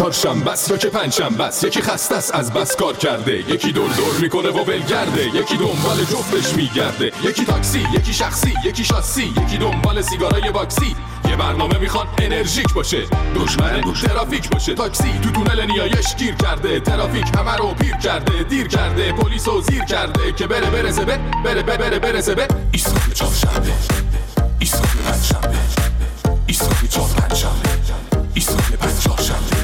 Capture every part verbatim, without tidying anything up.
چهارشنبه است یا که پنجشنبه است، یکی خسته است از بس کار کرده، یکی دور دور میکنه و ولگرده، یکی دنبال جفتش میگرده، یکی تاکسی، یکی شخصی، یکی شاسی، یکی دنبال سیگارای باکسی. یه برنامه میخواد انرژیک باشه، دشمن ترافیک باشه. تاکسی تو تونل نیایش گیر کرده، ترافیک همه رو پیر کرده، دیر کرده، پلیسو زیر کرده که بره برسه به بره بره بره برسه به ایستگاه چهارشنبه، ایستگاه پنجشنبه، ایستگاه چهار پنجشنبه، ایستگاه پنجشنبه.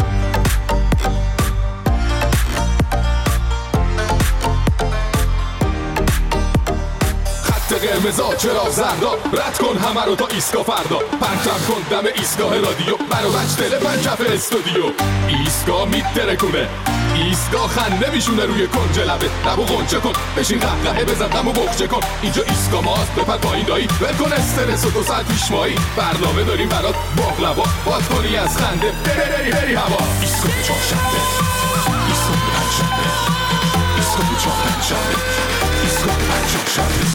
قرمزا چرا زردا، رد کن همه رو تا ایستگاه فردا، پرچم کن دم ایستگاه رادیو، برو بچ تلفن کف استودیو. ایستگاه میترکونه، ایستگاه خنده میشونه روی کنج لبه، لبو غنچه کن بشین قهقهه بزن غمو بخچه کن. اینجا ایستگاه ماست بپر پایین دایی، ول کن استرس و دو ساعت پیش مایی، برنامه داریم برات باقلوا، باد کنی از خنده بری بری هوا. ایستگاه چهارشنبه، ایستگاه پنجشنبه، ایستگاه چهار پنجشنبه، ایستگاه پنجشنبه.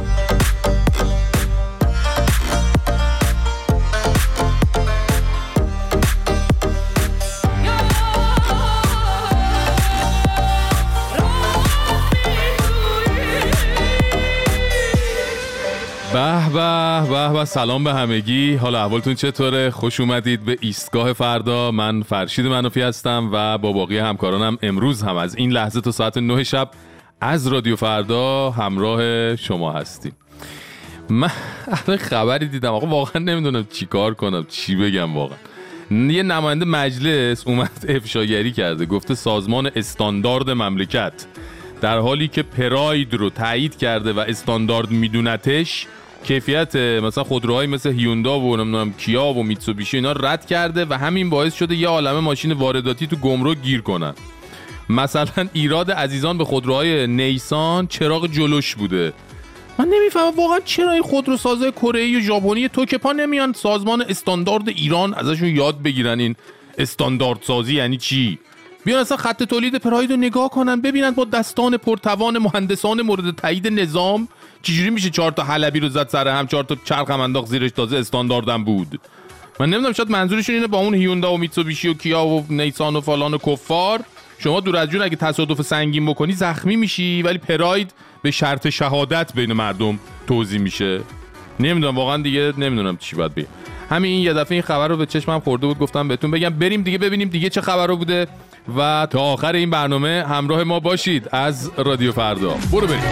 به به به به، سلام به همگی. حالا احوالتون چطوره؟ خوش اومدید به ایستگاه فردا. من فرشید منافی هستم و با باقی همکارانم امروز هم از این لحظه تا ساعت نه شب از رادیو فردا همراه شما هستیم. من خبری دیدم آقا، واقعا نمیدونم چی کار کنم، چی بگم. واقعا یه نماینده مجلس اومد افشاگری کرده، گفته سازمان استاندارد مملکت در حالی که پراید رو تایید کرده و استاندارد میدونتش، کیفیت مثلا خودروهای مثل هیوندا و نمیدونم کیا و میتسوبیشی اینا رد کرده و همین باعث شده یه عالمه ماشین وارداتی تو گمرک گیر کنن. مثلا ایراد عزیزان به خودروهای نیسان چراغ جلوش بوده. من نمیفهمم واقعا چرا این خودروسازای کره‌ای و ژاپنی توکه پا نمیان سازمان استاندارد ایران ازشون یاد بگیرن این استاندارد سازی یعنی چی. بیان اصلا خط تولید پراید رو نگاه کنن، ببینن با دستان پرتوان مهندسان مورد تایید نظام چجوری میشه چهار تا حلبی رو زد سر هم، چهار تا چرخ هم انداخت زیرش، تازه استانداردم بود. من نمیدونم، شاید منظورشون اینه با اون هیوندا و میتسوبیشی و کیا و نیسان و فلان و کفار شما دور از جون اگه تصادف سنگین بکنی زخمی میشی، ولی پراید به شرط شهادت بین مردم توزیع میشه. نمیدونم واقعا، دیگه نمیدونم چی باید بگم. همین این یه دفعه این خبر رو به چشمم خورده بود، گفتم بهتون بگم. بریم دیگه ببینیم دیگه چه خبر رو بوده و تا آخر این برنامه همراه ما باشید از رادیو فردا. برو بریم.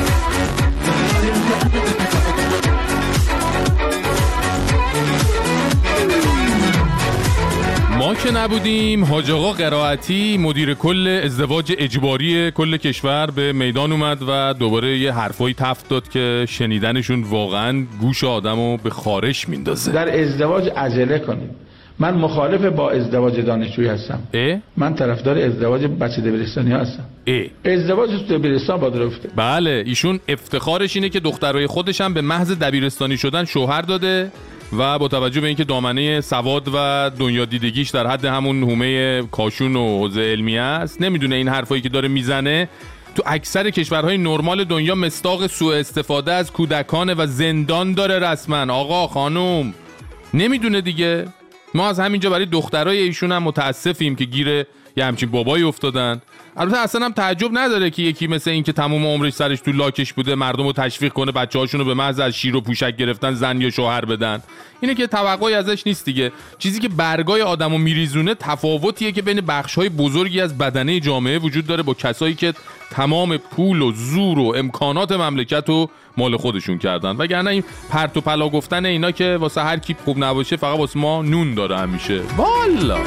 ما که نبودیم، حاج آقا قرائتی مدیر کل ازدواج اجباری کل کشور به میدان اومد و دوباره یه حرفایی تفت داد که شنیدنشون واقعا گوش آدمو به خارش میندازه. در ازدواج عجله کنیم. من مخالف با ازدواج دانشجویی هستم. اه؟ من طرفدار ازدواج بچه دبیرستانی هستم. اه؟ ازدواج تو دبیرستان باید رفته. بله، ایشون افتخارش اینه که دخترای خودش هم به محض دبیرستانی شدن شوهر داده و با توجه به اینکه دامنه سواد و دنیا دیدگیش در حد همون حومه کاشون و حوزه علمیه است، نمیدونه این حرفایی که داره میزنه تو اکثر کشورهای نرمال دنیا مصداق سوء استفاده از کودکان و زندان داره رسما. آقا خانوم نمیدونه دیگه. ما از همینجا برای دخترای ایشون هم متاسفیم که گیر یه همچین بابایی افتادن. البته اصلا هم تعجب نداره که یکی مثل این که تمام عمرش سرش تو لاکش بوده مردم رو تشویق کنه بچه‌هاشون رو به محض از شیر و پوشک گرفتن زن یا شوهر بدن. اینه که توقعی ازش نیست دیگه. چیزی که برگای آدمو میریزونه تفاوتیه که بین بخش‌های بزرگی از بدنه جامعه وجود داره با کسایی که تمام پول و زور و امکانات مملکت رو مال خودشون کردن. وگرنه این پرت و پلا گفتن اینا که واسه هر کی خوب نباشه فقط واسه ما نون داره همیشه. والا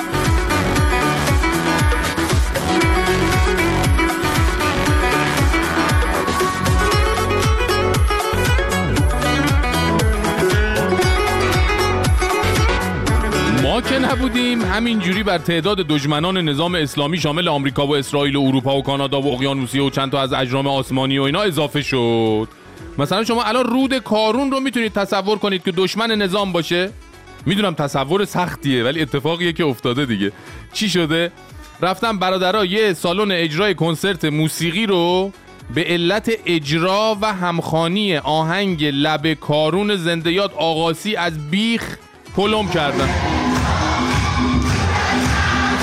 ما که نبودیم، همینجوری بر تعداد دشمنان نظام اسلامی شامل آمریکا و اسرائیل و اروپا و کانادا و اقیانوسیه و چند تا از اجرام آسمانی و اینا اضافه شد. مثلا شما الان رود کارون رو میتونید تصور کنید که دشمن نظام باشه؟ میدونم تصور سختیه ولی اتفاقیه که افتاده دیگه. چی شده؟ رفتن برادرها یه سالن اجرای کنسرت موسیقی رو به علت اجرا و همخوانی آهنگ لب کارون زنده یاد آقاسی از بیخ پلم کردن.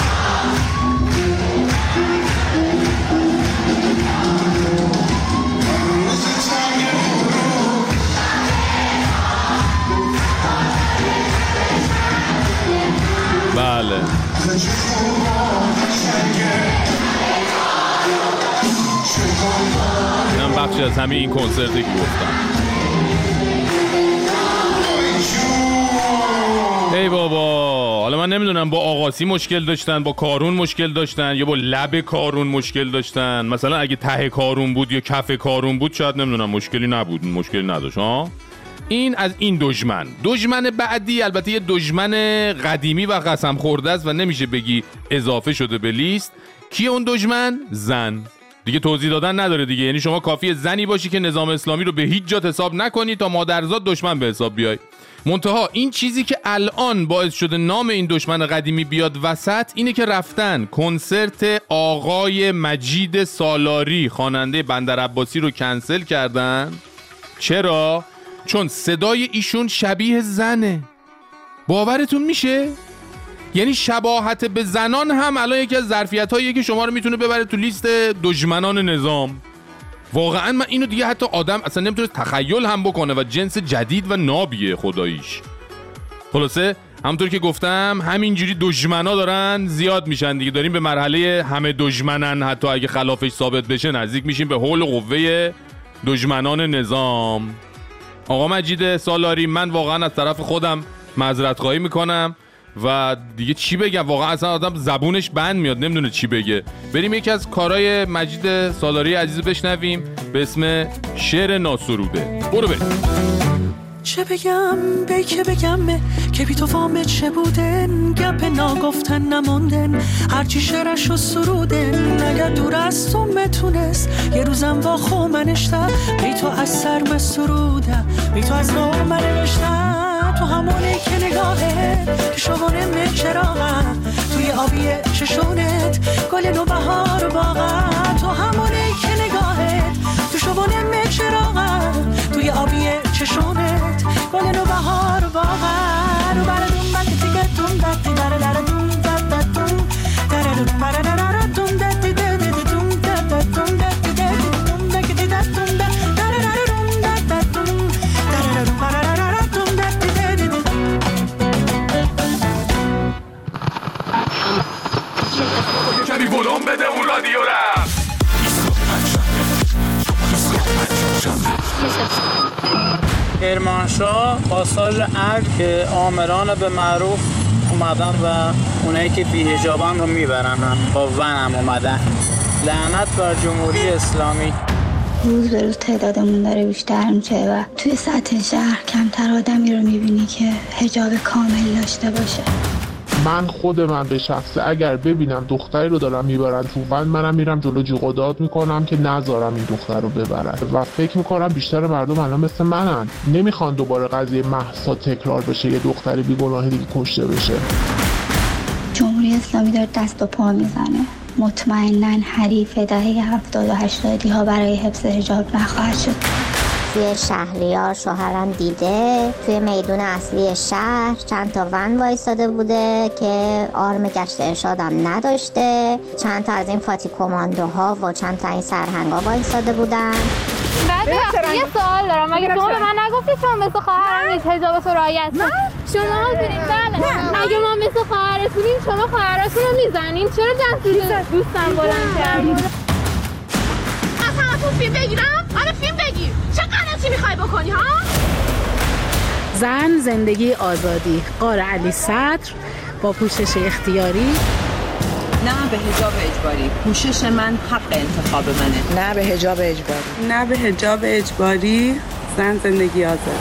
بله اینم بخشی از همین این کنسرتی که گفتم. ای بابا، حالا من نمیدونم با آقاسی مشکل داشتن، با کارون مشکل داشتن، یا با لب کارون مشکل داشتن. مثلا اگه ته کارون بود یا کف کارون بود شاید نمیدونم مشکلی نبود، مشکلی نداشت ها. این از این دشمن. دشمن بعدی البته یه دشمن قدیمی و قسم خورده است و نمیشه بگی اضافه شده به لیست. کیه اون دشمن؟ زن. دیگه توضیح دادن نداره دیگه، یعنی شما کافیه زنی باشی که نظام اسلامی رو به هیچ جا حساب نکنی تا مادرزاد دشمن به حساب بیای. منتها این چیزی که الان باعث شده نام این دشمن قدیمی بیاد وسط اینه که رفتن کنسرت آقای مجید سالاری خواننده بندر عباسی رو کنسل کردن. چرا؟ چون صدای ایشون شبیه زنه. باورتون میشه؟ یعنی شباهت به زنان هم الان یکی از ظرفیت‌هاییه که شما رو میتونه ببره تو لیست دشمنان نظام. واقعا من اینو دیگه حتی آدم اصلا نمیتونه تخیل هم بکنه و جنس جدید و نابیه خداییش. خلاصه همونطور که گفتم همینجوری دشمنا دارن زیاد میشن دیگه، داریم به مرحله همه دشمنن، حتی اگه خلافش ثابت بشه نزدیک میشیم به حول و قوه دشمنان نظام. آقا مجید سالاری، من واقعا از طرف خودم معذرت خواهی میکنم و دیگه چی بگم، واقعا اصلا آدم زبونش بند میاد نمیدونه چی بگه. بریم یکی از کارهای مجید سالاری عزیز بشنویم به اسم شعر ناسروده. برو بریم. چه بگم به که بگم که بی تو فامه چه بودن، گپ ناگفتن نماندن، هرچی شعرش و سرودن. اگر دور از تو متونست یه روزم با خو منشته، بی تو از سر مسروده، بی تو از نو منشته. تو همونه که نگاهت که شبانه من چراغم، توی آبی چشونت گل نو بهار باغم. تو همونه که نگاهت تو شبانه من چراغم، توی آبی چشونت گل نو بهار باغم. رو بردون بلکه تیگه دون دتی داره داره دون دت دت دون داره دون بره داره دون دتی دتی دون دت دت دون دتی دتی دون دتی دت دون داره داره دون دت دت دون داره دون بره داره دون دتی دتی دون. کمی ولوم بده اون رادیو رفت. کرمانشاه پاساژ ارگ که آمران به معروف اومدن و اونایی که بی‌حجابن رو میبرن، با ونم اومدن. لعنت بر جمهوری اسلامی. روز به روز تعدادمون داره بیشتر میشه و توی سطح شهر کمتر آدمی رو میبینی که حجاب کامل داشته باشه. من خود من به شخصه اگر ببینم دختری رو دارم میبرن تو ون، منم میرم جلو جیغ و داد میکنم که نذارم این دختر رو ببرن و فکر میکنم بیشتر مردم الان مثل منن، نمیخوان دوباره قضیه مهسا تکرار بشه، یه دختری بیگناهی دیگه کشته بشه. جمهوری اسلامی داره دست و پا میزنه. مطمئناً حریف دهه هفتاد و هشتادی ها برای حفظ حجاب نخواهد شد. توی شهریار شوهرم دیده توی میدون اصلی شهر چند تا ون وایساده بوده که آرم گشت ارشادم نداشته، چند تا از این فاتی کماندوها و چند تا این سرهنگا وایساده بودن. بعد یه سوال دارم، اگه شما به من نگفتید شما مثل خواهرم نیست حجاب تو رعایت کنید، شما ببینید بله اگه ما مثل خواهرتونیم شما خواهراتون رو میزنین، چرا دست دوستم بلند کردین؟ اصلا تو فیلم بگیرم؟ حالا فیلم بگیر، چه غلطی میخوای بکنی ها؟ زن، زندگی، آزادی. قاره علی صدر با پوشش اختیاری. نه به حجاب اجباری. پوشش من حق انتخاب منه. نه به حجاب اجباری. نه به حجاب اجباری. زن، زندگی، آزادی.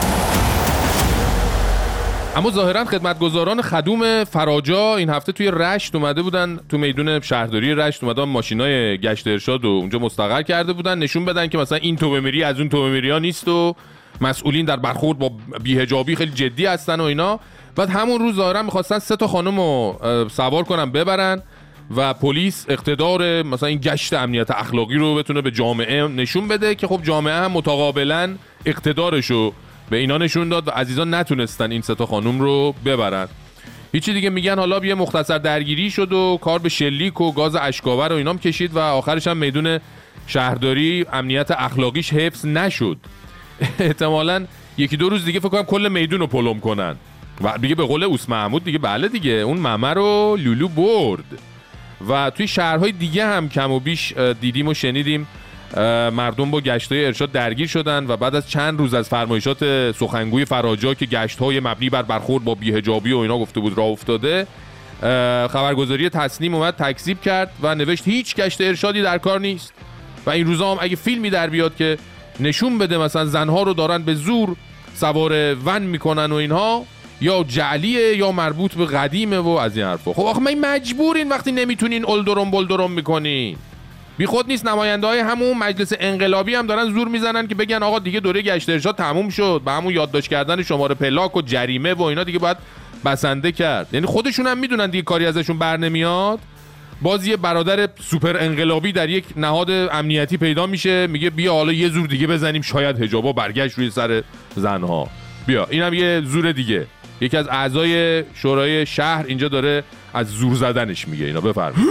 اما ظاهرا خدمتگزاران خدوم فراجا این هفته توی رشت اومده بودن، تو میدون شهرداری رشت اومدن ماشینای گشت ارشاد و اونجا مستقر کرده بودن، نشون بدن که مثلا این توبه میری از اون توبه میری ها نیست و مسئولین در برخورد با بی‌حجابی خیلی جدی هستن و اینا. بعد همون روز ظاهرا می‌خواستن سه تا خانم رو سوار کنن ببرن و پلیس اقتدار مثلا این گشت امنیت اخلاقی رو بتونه به جامعه نشون بده که خب جامعه هم متقابلا اقتدارشو به اینا نشون داد و عزیزان نتونستن این سه تا خانم رو ببرن. هیچی دیگه میگن حالا یه مختصر درگیری شد و کار به شلیک و گاز اشک‌آور و اینام کشید و آخرش هم میدون شهرداری امنیت اخلاقیش حفظ نشد. احتمالاً یکی دو روز دیگه فکر کنم کل میدون رو پلم کنن. و دیگه به قول اوس محمود دیگه بله دیگه اون ممه رو لولو برد. و توی شهرهای دیگه هم کم و بیش دیدیم و شنیدیم مردم با گشت‌های ارشاد درگیر شدن و بعد از چند روز از فرمایشات سخنگوی فراجا که گشت‌های مبنی بر برخورد با بی‌حجابی و اینا گفته بود راه افتاده، خبرگزاری تصنیم اومد تکذیب کرد و نوشت هیچ گشت ارشادی در کار نیست. و این روزا هم اگه فیلمی در بیاد که نشون بده مثلا زنها رو دارن به زور سوار ون میکنن و اینها، یا جعلیه یا مربوط به قدیمه و از این حرفا. خب آخه من مجبورین وقتی نمیتونین اولدرم بولدرم میکنین. بی خود نیست نماینده های همون مجلس انقلابی هم دارن زور میزنن که بگن آقا دیگه دوره گشت ارشاد تموم شد، به همون یادداشت کردن شماره پلاک و جریمه و اینا دیگه باید بسنده کرد. یعنی خودشون هم میدونن دیگه کاری ازشون بر نمیاد. باز یه برادر سوپر انقلابی در یک نهاد امنیتی پیدا میشه میگه بیا حالا یه زور دیگه بزنیم شاید حجابا برگشت روی سر زنها. بیا اینم یه زور دیگه. یکی از اعضای شورای شهر اینجا داره از زور زدنش میگه. اینا بفرمایید.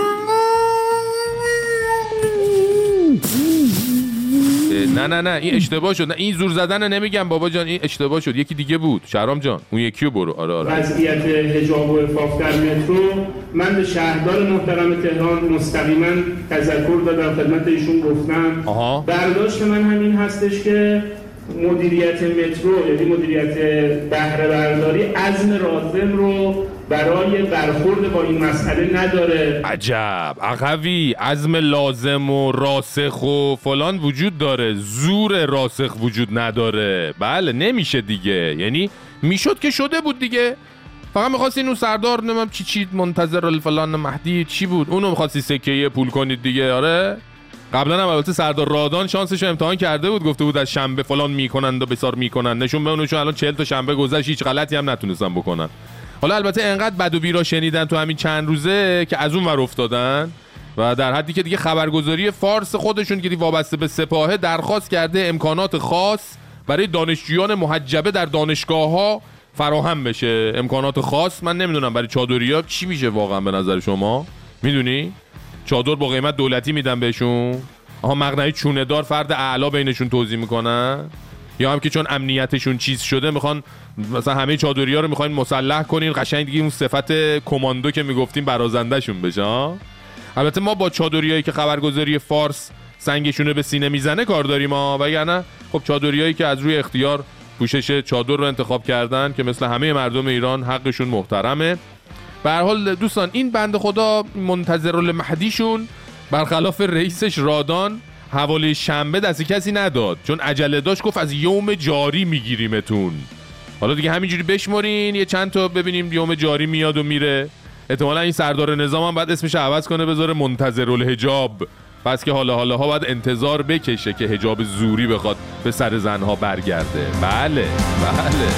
نه نه نه این اشتباه شد. نه این زور زدن نمیگم بابا جان، این اشتباه شد. یکی دیگه بود شهرام جان، اون یکی رو برو. آره آره. وضعیت حجاب و عفاف در مترو، من به شهردار محترم تهران مستقیما تذکر دادم، خدمت ایشون گفتم. آها. برداشت من همین هستش که مدیریت مترو یعنی مدیریت بهره برداری عزم لازم رو برای برخورد با این مسئله نداره. عجب عقبی، عزم لازم و راسخ و فلان وجود داره، زور راسخ وجود نداره. بله نمیشه دیگه، یعنی میشد که شده بود دیگه، فقط میخواستی اون سردار نمیم چی چی منتظر الفلان مهدی چی بود اونو میخواستی سکه‌ای پول کنید دیگه. آره قبلا هم البته سردار رادان شانسش رو امتحان کرده بود، گفته بود از شنبه فلان میکنن و بسار میکنن، نشون به اونشون الان چهل تا شنبه گذشت هیچ غلطی هم نتونستن بکنن. حالا البته انقدر بد و بیرا شنیدن تو همین چند روزه که از اون ور افتادن و در حدی که دیگه خبرگزاری فارس خودشون که وابسته به سپاهه درخواست کرده امکانات خاص برای دانشجویان محجبه در دانشگاه‌ها فراهم بشه. امکانات خاص من نمیدونم برای چادریا چی میشه واقعا به نظر شما؟ میدونی؟ چادر با قیمت دولتی میدن بهشون؟ آها مقنعه چونه دار فرد اعلا بینشون توزیع میکنن؟ یا هم که چون امنیتشون چیز شده میخوان مثلا همه چادریا رو میخواین مسلح کنین قشنگ دیگه اون صفت کماندو که میگفتیم برازنده شون بشه. البته ما با چادریایی که خبرگزاری فارس سنگشونه به سینه میزنه کار داریم ها، وگرنه خب چادریایی که از روی اختیار پوشش چادر رو انتخاب کردن که مثل همه مردم ایران حقشون محترمه. به هر حال دوستان این بنده خدا منتظرالمهدیشون برخلاف رئیسش رادان حواله شنبه دست کسی نداد، چون عجله داشت گفت از یوم جاری میگیریمتون. حالا دیگه همینجوری بشمارین یه چند تا ببینیم یوم جاری میاد و میره. احتمالا این سردار نظام هم باید اسمش عوض کنه بذاره منتظرالحجاب، پس که حالا حالا ها باید انتظار بکشه که حجاب زوری بخواد به سر زنها برگرده. بله بله.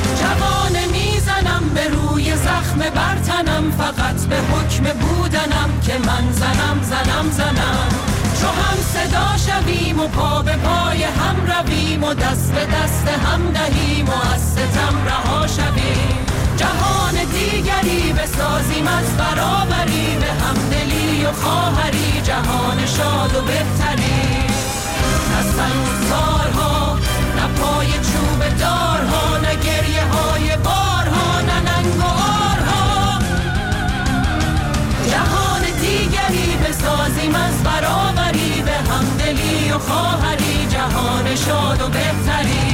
جوانه میزنم به روی زخم برتنم، فقط به حکم بودنم که من زنم زنم زنم. چو هم صدا شویم و پا به پای هم رویم و دست به دست هم دهیم و از ستم رها شویم. جهان دیگری بسازیم از برابری، به همدلی و خواهری جهان شاد و بهتری. نه سنگسارها نه پای چوب دارها، نه گریه های بارها نه ننگ و آرها. جهان دیگری بسازیم از برابری، به همدلی و خواهری جهان شاد و بهتری.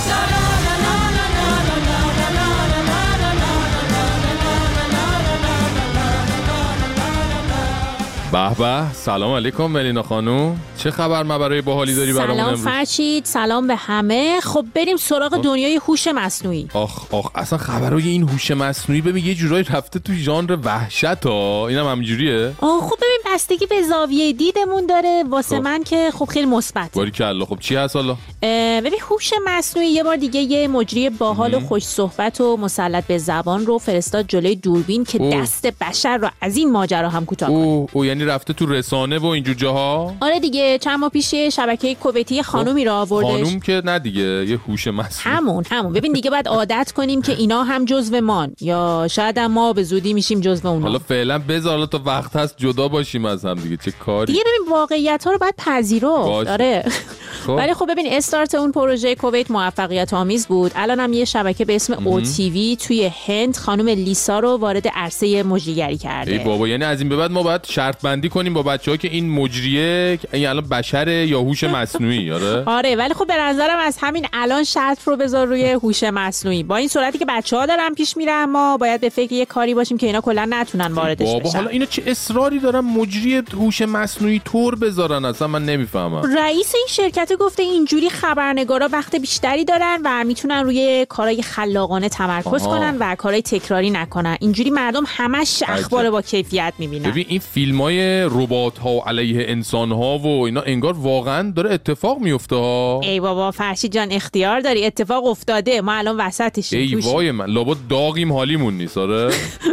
به به، سلام علیکم ملینا خانوم، چه خبر ما برای باحالی داری برامون امروز؟ سلام فرشید، سلام به همه. خب بریم سراغ دنیای هوش مصنوعی. آخ آخ اصلا خبرای این هوش مصنوعی ببین یه جورایی رفته تو ژانر وحشت ها، اینم همینجوریه. آه خب ببین بستگی به زاویه دیدمون داره، واسه من که خب خیلی مثبت. باریکلا. خب چی هست حالا؟ ببین هوش مصنوعی یه بار دیگه یه مجری باحال و خوش صحبت و مسلط به زبان رو فرستاد جلوی دوربین که اوه. دست بشر رو از این ماجرا هم کوتاه کنه. او یعنی رفته تو رسانه و اینجور جاها؟ آره دیگه، چند ماه پیش شبکه کویتی خانومی را آوردش. خانوم که نه دیگه، یه هوش مصنوعی. همون همون. ببین دیگه باید عادت کنیم که اینا هم جزو مان، یا شاید هم ما به زودی میشیم جزو اونها. حالا فعلا بذار تا وقت هست جدا باشیم از هم دیگه، چه کاری. دیگه ببین واقعیت‌ها رو باید پذیرفت. آره. ولی خب ببین استارت اون پروژه کویت موفقیت آمیز بود. الان هم یه شبکه به اسم او تی وی توی هند خانم لیسا رو وارد عرصه مجریگری کرده. ای بابا، یعنی از این به بعد ما باید شرط بندی کنیم با بچه‌ها که این مجریه یعنی الان بشره یا هوش مصنوعی. آره آره ولی خب به نظرم از همین الان شرط رو بذار روی هوش مصنوعی. با این صورتی که بچه‌ها دارن پیش میرن ما باید به فکر یه کاری باشیم که اینا کلا نتونن واردش بشن. بابا حالا اینا چه اصراری دارن مجری هوش مصنوعی طور بذارن؟ اصلا من نمیفهمم. رئیس این شرکت گفته اینجوری خبرنگارا وقت بیشتری دارن و میتونن روی کارهای خلاقانه تمرکز آها. کنن و کارهای تکراری نکنن. اینجوری مردم همش اخبار با کیفیت میبینن. ببین این فیلمای ربات‌ها علیه انسان‌ها و اینا انگار واقعا داره اتفاق میفته ها. ای بابا فرشید جان اختیار داری، اتفاق افتاده، ما الان وسطشیم. ای وای من لابد داغیم حالیمون نیست. آره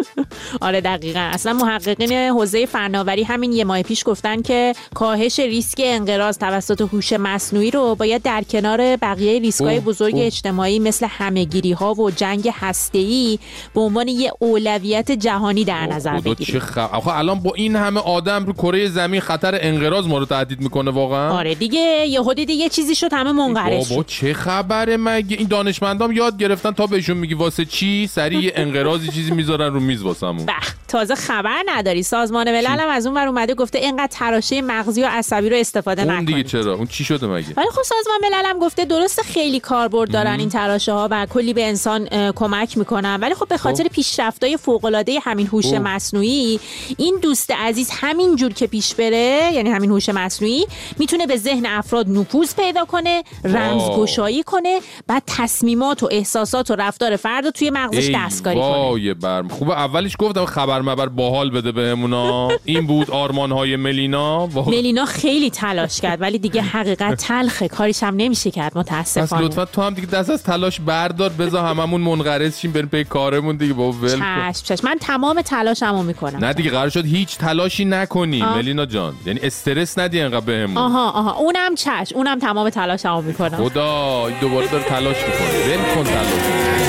آره دقیقاً. اصلا محققین حوزه فناوری همین یه ماه پیش گفتن که کاهش ریسک انقراض توسط هوش مصنوعی رو باید در کنار بقیه ریسک‌های بزرگ اوه. اجتماعی مثل همه‌گیری‌ها و جنگ هسته‌ای به عنوان یه اولویت جهانی در نظر بگیریم. چه خ... آخه الان با این همه آدم رو کره زمین خطر انقراض ما رو تهدید میکنه واقعا. آره دیگه یهودی دیگه چیزی شد همه منقرض شد. بابا چه خبره مگه؟ این دانشمندام یاد گرفتن تا بهشون میگی واسه چی سریع انقراضی چیزی میذارن رو میز واسمون. تازه خبر نداری سازمان ملل هم از اون ور اومده گفته اینقدر تراشه مغزی و عصبی رو استفاده نکنید. اون دیگه چرا؟ اون چی شده مگه؟ ولی خب سازمان ملل هم گفته درسته خیلی کاربرد دارن این تراشه ها و کلی به انسان کمک میکنن، ولی خب به خاطر پیشرفت‌های فوق‌العاده همین هوش مصنوعی این دوست عزیز همین جور که پیش بره، یعنی همین هوش مصنوعی میتونه به ذهن افراد نفوذ پیدا کنه، رمزگشایی کنه، بعد تصمیمات و احساسات و رفتار فرد رو توی مغزش دستکاری کنه. وای برم. خوبه اولش گفتم خبر مبر باحال بده بهمونا. این بود آرمان‌های ملینا. ملینا خیلی تلاش کرد ولی دیگه حقیقت تلخه، کاریش هم نمیشه کرد متاسفانه. پس لطفا تو هم دیگه دست از تلاش بردار، بذار هممون منقرض شیم بریم پی کارمون دیگه. بابا ول کن. چشم چشم من تمام تلاشمو میکنم. نه دیگه قرار شد هیچ تلاشی نکنی ملینا جان، یعنی استرس ندی انقدر بهمون. آها آها اونم چشم، اونم تمام تلاشمو میکنم. خدا دوباره داره تلاش میکنه. ول کن تلاش.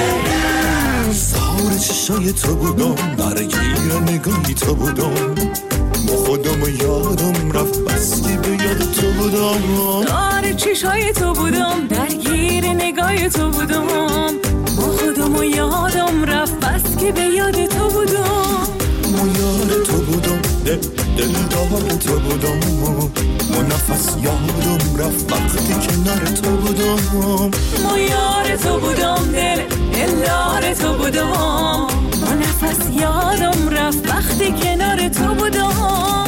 سهار چشای تو بودم درگیر نگاهی تو بودم با خودم و یادم رفت بس که به یاد تو بودم. سهار چشای تو بودم درگیر نگاهی تو بودم با خودم و یادم رفت بس که به یاد تو بودم. ما یاد تو بودم دل دل دار تو بودم ما نفس یادم رفت وقتی کنار تو بودم. ما یار تو بودم دل دل تو بودم ما نفس یادم رفت وقتی کنار تو بودم.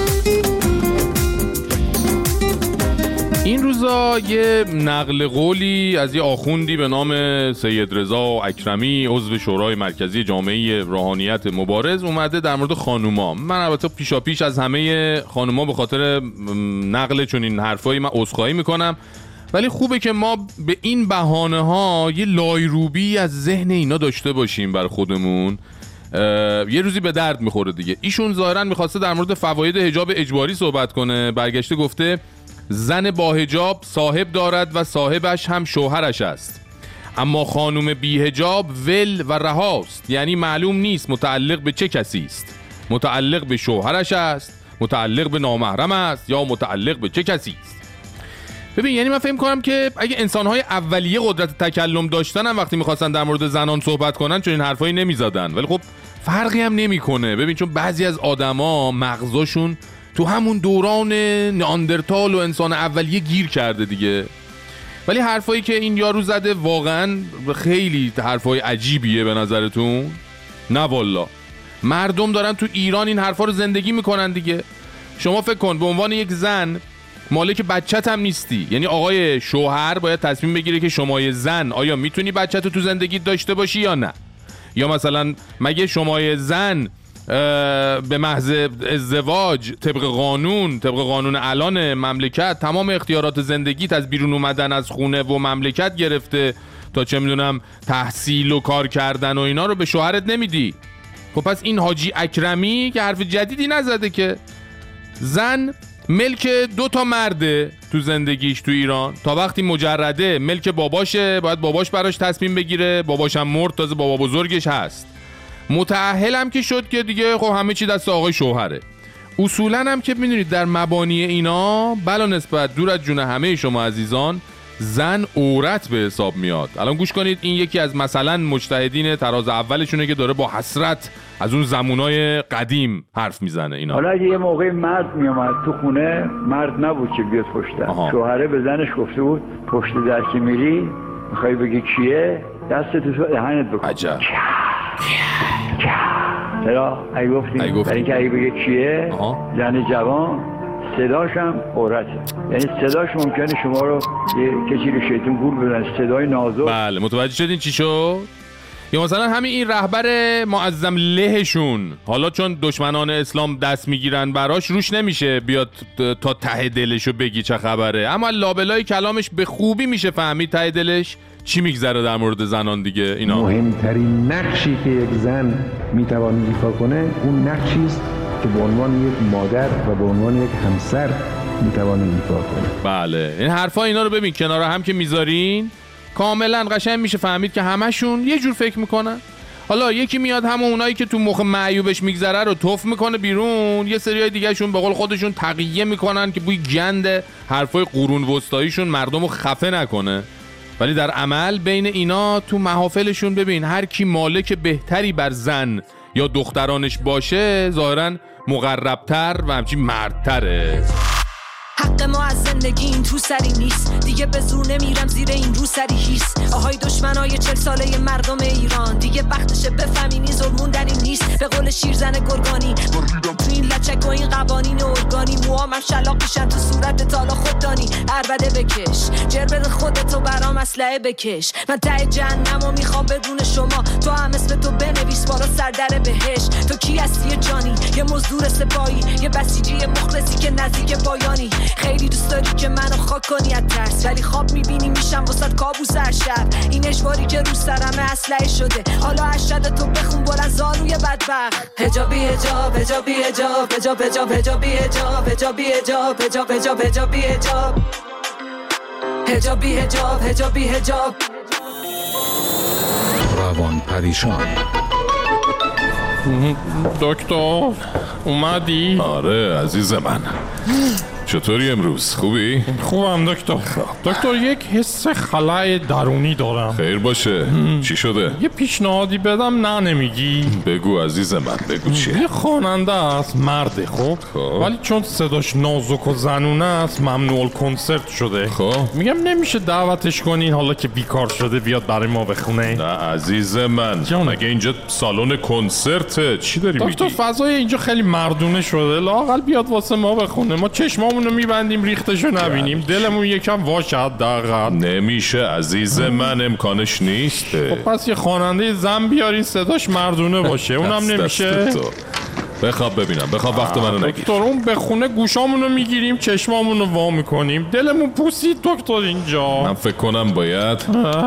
این روزا یه نقل قولی از یه آخوندی به نام سید رضا اکرمی عضو شورای مرکزی جامعه روحانیت مبارز اومده در مورد خانوما. من البته پیشا پیش از همه خانوما به خاطر نقل چون این حرفایی من عذرخواهی میکنم، ولی خوبه که ما به این بهانه ها یه لایروبی از ذهن اینا داشته باشیم بر خودمون. یه روزی به درد میخوره دیگه. ایشون ظاهرا میخواسته در مورد فواید حجاب اجباری صحبت کنه، برگشته گفته زن با حجاب صاحب دارد و صاحبش هم شوهرش است، اما خانم بی حجاب ول و رهاست، یعنی معلوم نیست متعلق به چه کسی است، متعلق به شوهرش است، متعلق به نامحرم است یا متعلق به چه کسی است. ببین یعنی من فکر کنم که اگه انسان‌های اولیه قدرت تکلم داشتن هم وقتی می‌خواستن در مورد زنان صحبت کنن چون این حرفایی نمی‌زدن، ولی خب فرقی هم نمی‌کنه. ببین چون بعضی از آدما مغزشون تو همون دوران نئاندرتال و انسان اولیه گیر کرده دیگه. ولی حرفایی که این یارو زده واقعا خیلی حرفای عجیبیه به نظرتون؟ نه والله. مردم دارن تو ایران این حرفا رو زندگی میکنن دیگه. شما فکر کن به عنوان یک زن مالک بچت هم نیستی، یعنی آقای شوهر باید تصمیم بگیره که شمای زن آیا میتونی بچت رو تو زندگیت داشته باشی یا نه، یا مثلا مگه شمای زن به محض ازدواج طبق قانون طبق قانون الان مملکت تمام اختیارات زندگیت از بیرون اومدن از خونه و مملکت گرفته تا چه میدونم تحصیل و کار کردن و اینا رو به شوهرت نمیدی؟ خب پس این حاجی اکرمی که حرف جدیدی نزده که. زن ملک دو تا مرده تو زندگیش تو ایران، تا وقتی مجرده ملک باباشه، باید باباش براش تصمیم بگیره، باباشم مرد تازه بابا بزرگش هست. متأهل هم که شد که دیگه خب همه چی دست آقای شوهره. اصولا هم که میدونید در مبانی اینا بلا نسبت دور از جون همه شما عزیزان زن عورت به حساب میاد. الان گوش کنید، این یکی از مثلا مجتهدین تراز اولشونه که داره با حسرت از اون زمانای قدیم حرف میزنه اینا. حالا اگه یه موقع مرد میومد تو خونه، مرد نبود که بیاد پشت، شوهره به زنش گفته بود پشت در که میری میخوای بگی کیه، دست تو دهنت بکن. عجب. چرا؟ اگه گفتیم برای اینکه اگه بگه کیه زن جوان صداش هم عورته، یعنی صداش ممکنه شما رو یه کسی رو شیطون گول بدن، صدای نازک. بله متوجه شدین چی شد؟ یا مثلا همین این رهبر معظم لهشون، حالا چون دشمنان اسلام دست میگیرن براش، روش نمیشه بیاد تا ته دلشو بگی چه خبره، اما لابلای کلامش به خوبی میشه فهمید ته دلش چی میگذره در مورد زنان دیگه. اینا مهمترین نقشی که یک زن میتواند ایفا کنه اون نقشی است که به عنوان یک مادر و به عنوان یک همسر میتوانه ایفا کنه. بله این حرفا اینا رو ببین کنار هم که میذارین کاملا قشنگ میشه فهمید که همشون یه جور فکر میکنن. حالا یکی میاد همون اونایی که تو مخ معیوبش میگذره رو توف میکنه بیرون، یه سریای دیگه شون به قول خودشون تقیه میکنن که بوی گند حرفای قرون وسطاییشون مردمو خفه نکنه، ولی در عمل بین اینا تو محافلشون ببین هر کی مالک بهتری بر زن یا دخترانش باشه ظاهراً مقربتر و همچین مردتره. حق ما از زندگی این تو سری نیست، دیگه به زور نمیرم زیر این رو سری هیس. آهای دشمنای چل ساله مردم ایران، دیگه وقتشه بفهمینی ظلم موندنی نیست. به قول شیرزن گرگانی بریدم تو این لچک و این قوانین ارگانی، موهام شلاق میشن تو صورت تالا خوددانی. عربده بکش جربه خودتو برام اسلحه بکش، من ته جهنمو میخوام بدون شما. تو هم اسم تو بنویس بالا سردر بهش. تو کی هستی جانی؟ یه مزدور سپاهی، یه بسیجی مخلصی که نزدیک پایانی. خیلی دوست داری که منو خاک کنی از ترس، ولی خواب میبینی میشم واسط کابوس هر شب. این اجباری که رو سرمه اسلحه شده، حالا اشهد تو بخون بلند زاروی بدبخت. حجابی حجاب حجابی حجاب حجاب حجاب حجابی حجاب حجابی حجاب حجاب حجاب حجابی حجاب حجابی حجاب حجابی حجاب. روان پریشان. دکتر اومدی؟ آره عزیز من. چطوری امروز؟ خوبی؟ خوبم دکتر. دکتر یک حس خلای درونی دارم. خیر باشه. م. چی شده؟ یه پیشنهادی بدم نه نمیگی؟ بگو عزیز من بگو چیه؟ یه خواننده است مرده خب خب ولی چون صداش نازک و زنونه است ممنوع الکنسرت شده. خب میگم نمیشه دعوتش کنین حالا که بیکار شده بیاد برای ما بخونه؟ نه عزیز من جان. مگه اینجا سالن کنسرته چی داری میگی؟ دکتر فضای اینجا خیلی مردونه شده، لااقل بیاد واسه ما بخونه. ما چشمامون رو میبندیم ریختشو نبینیم، دلمون یکم واشه دقیقا. نمیشه عزیز من امکانش نیست. خب پس یه خواننده زن بیارین صداش مردونه باشه. اونم نمیشه؟ بخواب ببینم بخواب وقت منو نگیر. دکتر اون بخونه گوشامونو میگیریم چشمامونو وا میکنیم، دلمون پوسید دکتر اینجا. من فکر کنم باید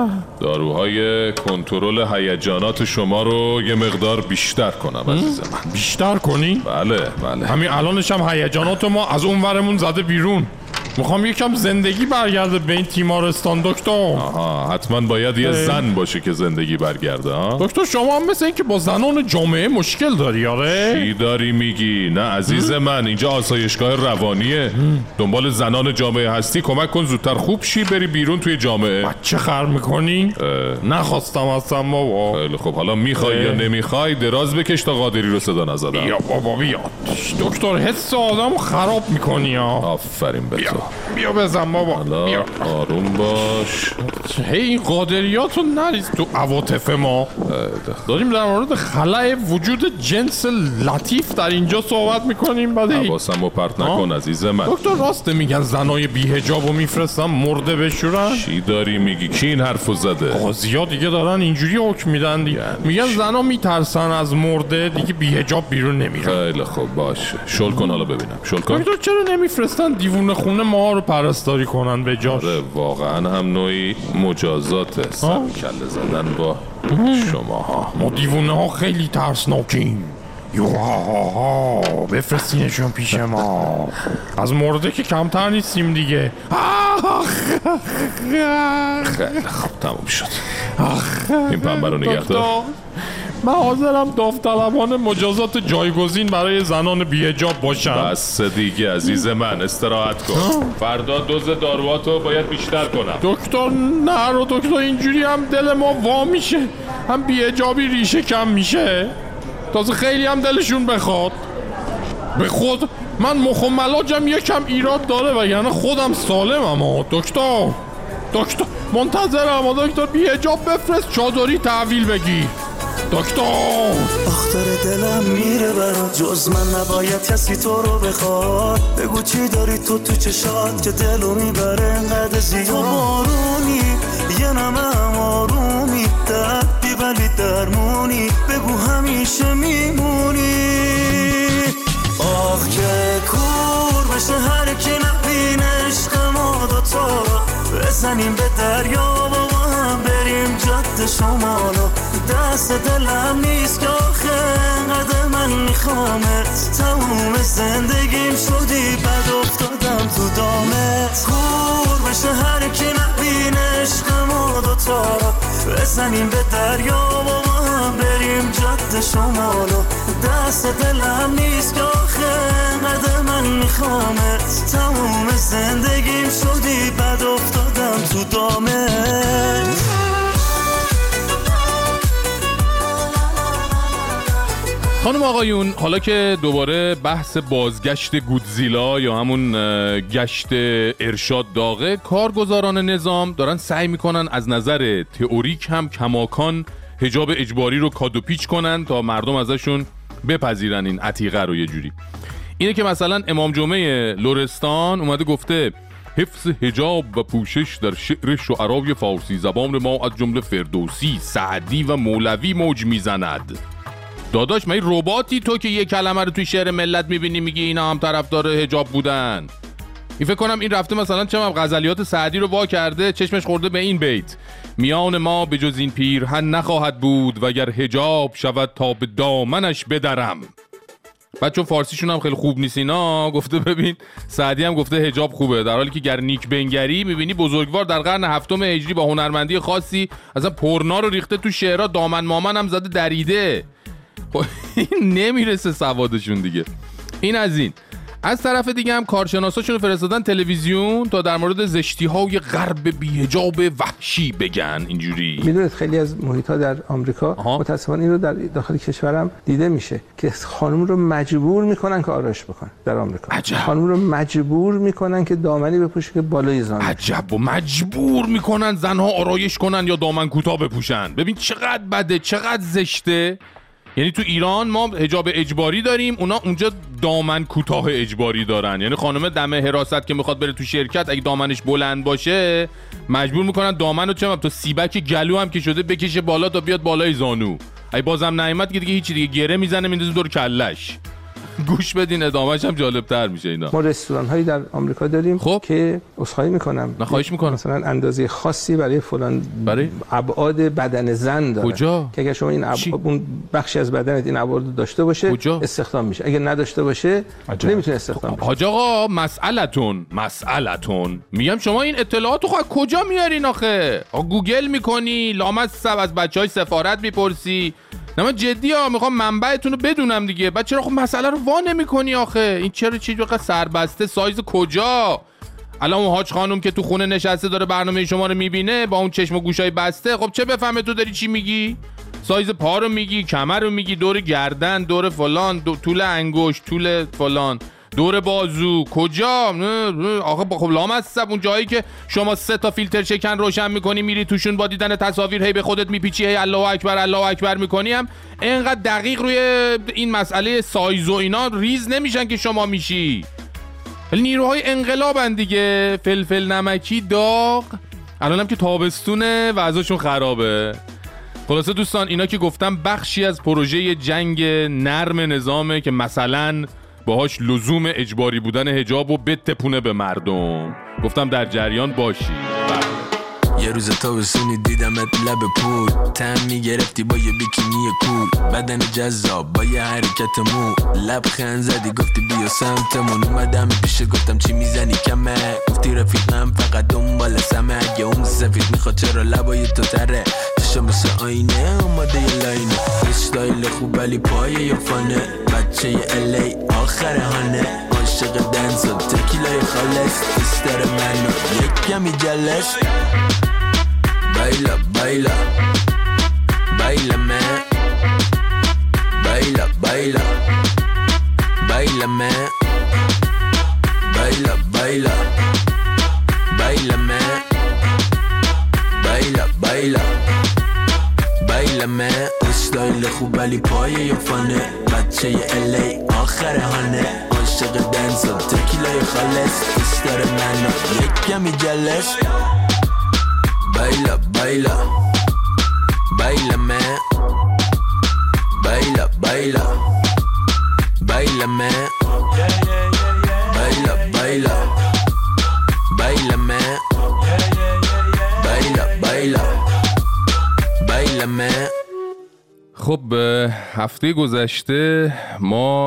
داروهای کنترل هیجانات شما رو یه مقدار بیشتر کنم عزیز من. بیشتر کنی؟ بله بله. همین الانش هم هیجانات ما از اون ورمون زده بیرون. میخوام یکم زندگی برگرده به این تیمارستان دکتر. آها حتما باید یه زن باشه که زندگی برگرده ها. دکتر شما هم مثل این که با زنان جامعه مشکل داری آره؟ چی داری میگی؟ نه عزیز من اینجا آسایشگاه روانیه. دنبال زنان جامعه هستی کمک کن زودتر خوب شی بری بیرون توی جامعه. بچه خر میکنی؟ نخواستم اصلا بابا. خیلی خب حالا میخوای یا نمیخوای دراز بکش تا قادری رو صدا نزدم. بیا بابا بیا. دکتر حس آدمو خراب میکنی ها. آفرین به تو. بیا بزن بابا. بیا آروم باش. هی این قادریاتو نریز تو عواطف ما. داریم در مورد خلای وجود جنس لطیف در اینجا صحبت میکنیم. بعد حواسمو پرت نکن عزیز من. دکتر راسته میگن زنای بی‌حجابو میفرستن مرده بشورن؟ چی داری میگی؟ کی این حرفو زده؟ قاضیا دیگه دارن اینجوری حکم میدن دیگه. میگن زنا میترسن از مرده دیگه بی‌حجاب بیرون نمیرن. خیلی خوب باشه شل کن حالا ببینم. شل کن. دکتر چرا نمیفرستن دیوونه خونه ما رو پرستاری کنن به جاش؟ آره واقعا هم نوعی مجازاته سر کله زدن با شما ها. ما دیوونه ها خیلی ترسناکیم. یوها بفرستینشون پیش ما. از مرده که کمتر نیستیم دیگه. خیلی خوب تموم شد. این پنبه رو نگه دار. من حاضرم داوطلبانه مجازات جایگزین برای زنان بی‌حجاب باشم. بس دیگه عزیز من، استراحت کن. فردا دوز دارواتو باید بیشتر کنم. دکتر نه رو دکتر، اینجوری هم دل ما وا میشه، هم بی‌حجابی ریشه کم میشه، تازه خیلی هم دلشون بخواد. به خود من مخ و ملاجم یکم ایراد داره و یعنی خودم سالمم. ها دکتر دکتر منتظرم. دکتر بی‌حجاب بفرست چادری تحویل بگی. دکتر اختر دلم میره برا، جز من نباید کسی تو رو بخواد. بگو چی داری تو تو چشات که دلو میبره انقدر زیاد. تو بارونی یه نمه آرومی، دردی ولی درمونی، بگو همیشه میمونی. آخ که کور بشه هر کی نبینه عشق ما دوتا، بزنیم به دریا و با هم بریم جاده شمالو. دست دلم نیست که آخه انقدر من میخوامت، تموم زندگیم شدی بد افتادم تو دامت. کور بشه هر کی نبینه عشق ما دوتا، بزنیم به دریا و با هم بریم جاده شمالو. دست دلم نیست که آخه انقدر من میخوامت، تموم زندگیم شدی بد افتادم تو دامت. خانم آقایون، حالا که دوباره بحث بازگشت گودزیلا یا همون گشت ارشاد داغه، کارگزاران نظام دارن سعی میکنن از نظر تئوریک هم کماکان حجاب اجباری رو کادو پیچ کنن تا مردم ازشون بپذیرن این عتیقه رو. یه جوری اینه که مثلا امام جمعه لرستان اومده گفته حفظ حجاب و پوشش در شعر شعرای فارسی زبان ما از جمله فردوسی، سعدی و مولوی موج میزند. داداش من رباتی تو که یه کلمه رو توی شعر ملت میبینی میگی اینا هم طرفدار حجاب بودن؟ این فکر کنم این رفته مثلا چه غزلیات سعدی رو وا کرده، چشمش خورده به این بیت: میان ما به جز این پیرهن نخواهد بود وگر حجاب شود تا به دامنش بدرم. بچه فارسیشون هم خیلی خوب نیست اینا. گفته ببین سعدی هم گفته حجاب خوبه، در حالی که گر نیک بنگری میبینی بزرگوار در قرن هفتم هجری با هنرمندی خاصی اصلا پرنا رو ریخته تو شعرها، دامن مامن هم زده دریده. این نمیرسه سوادشون دیگه. این از این. از طرف دیگه هم کارشناساشون فرستادن تلویزیون تا در مورد زشتی‌های غرب بی‌حجاب وحشی بگن. اینجوری میدونید خیلی از محیط‌ها در آمریکا متأسفانه این رو در داخل کشورم دیده میشه که خانم رو مجبور میکنن که آرایش بکنن در آمریکا. عجب. خانم رو مجبور میکنن که دامنی بپوشه که بالای زانو. عجب. و مجبور میکنن زنها آرایش کنن یا دامن کوتاه بپوشن. ببین چقدر بده، چقدر زشته. یعنی تو ایران ما حجاب اجباری داریم، اونا اونجا دامن کوتاه اجباری دارن. یعنی خانم دم حراست که میخواد بره تو شرکت اگه دامنش بلند باشه مجبور میکنن دامن رو چم تا سیبک گلو هم که شده بکشه بالا تا بیاد بالای زانو. اگه بازم نیامد که دیگه هیچی دیگه گره میزنه میندازه دور کلش. گوش بدین ادامه‌اش هم جالب‌تر میشه اینا. ما رستوران هایی در آمریکا داریم خب. که عذرخواهی میکنم نه خواهش میکنم مثلا اندازه خاصی برای فلان برای ابعاد بدن زن داره. کجا؟ که اگه شما این اون بخشی از بدنت این ابعاد داشته باشه کجا؟ استخدام میشه، اگه نداشته باشه عجب. نمیتونه استخدام بشه. حاج آقا مسئلتون مسئلتون میگم شما این اطلاعاتو خود کجا میارین آخه؟ آقا گوگل میکنی، لامصب از بچهای سفارت میپرسی؟ نه من جدی ها میخوام منبعتون رو بدونم دیگه. بعد چرا خب مسئله رو وا نمی‌کنی آخه؟ این چرا چیز بقیه سربسته سایز کجا؟ الان اون حاج خانم که تو خونه نشسته داره برنامه شما رو میبینه با اون چشم و گوشای بسته، خب چه بفهمه تو داری چی میگی؟ سایز پا رو میگی، کمر رو میگی، دور گردن، دور فلان، دو... طول انگشت، طول فلان، دور بازو، کجا؟ آخه خب لامصب اون جایی که شما سه تا فیلتر شکن روشن میکنی میری توشون با دیدن تصاویر هی به خودت میپیچی هی الله اکبر الله اکبر میکنی، هم اینقدر دقیق روی این مسئله سایز و اینا ریز نمیشن که شما میشی. ولی نیروهای انقلابن دیگه، فلفل نمکی داغ. الانم که تابستونه وضعشون خرابه. خلاصه دوستان اینا که گفتم بخشی از پروژه جنگ نرم نظامه که مثلا باهاش لزوم اجباری بودن حجاب و بتپونه به مردم. گفتم در جریان باشی. یه روز تابستونی دیدمت لب پول، تم میگرفتی با یه بیکینی کول، بدن جذاب با یه حرکت مو، لبخند زدی گفتی بیا سمتمون، اومدم پیش گفتم چی میزنی کمه، گفتی رفیقم فقط دنبال سمه، اگه اون سفید میخواد چرا لبای تو تره، چشم مثل آینه اومده یه لاینه، استایل خوب ولی پایه یا فانه، بچه ی الی آخر هانه، عاشق دنس و تکیلای خالص، استر منو یک کمی جلس، بایلا بایلا بایلا من، بایلا بایلا بایلا من، بایلا بایلا بایلا من، بایلا بایلا بایلا من، استایل خوب ولی پایه یا فانه، بچه ی الی آخر هانه، عاشق دنس و تکیلای خالص، استر منو یک کمی جلس، بایلا بایلا بایلا من، بایلا بایلا بایلا من، بایلا بایلا بایلا من، بایلا بایلا بایلا من. خب هفته گذشته ما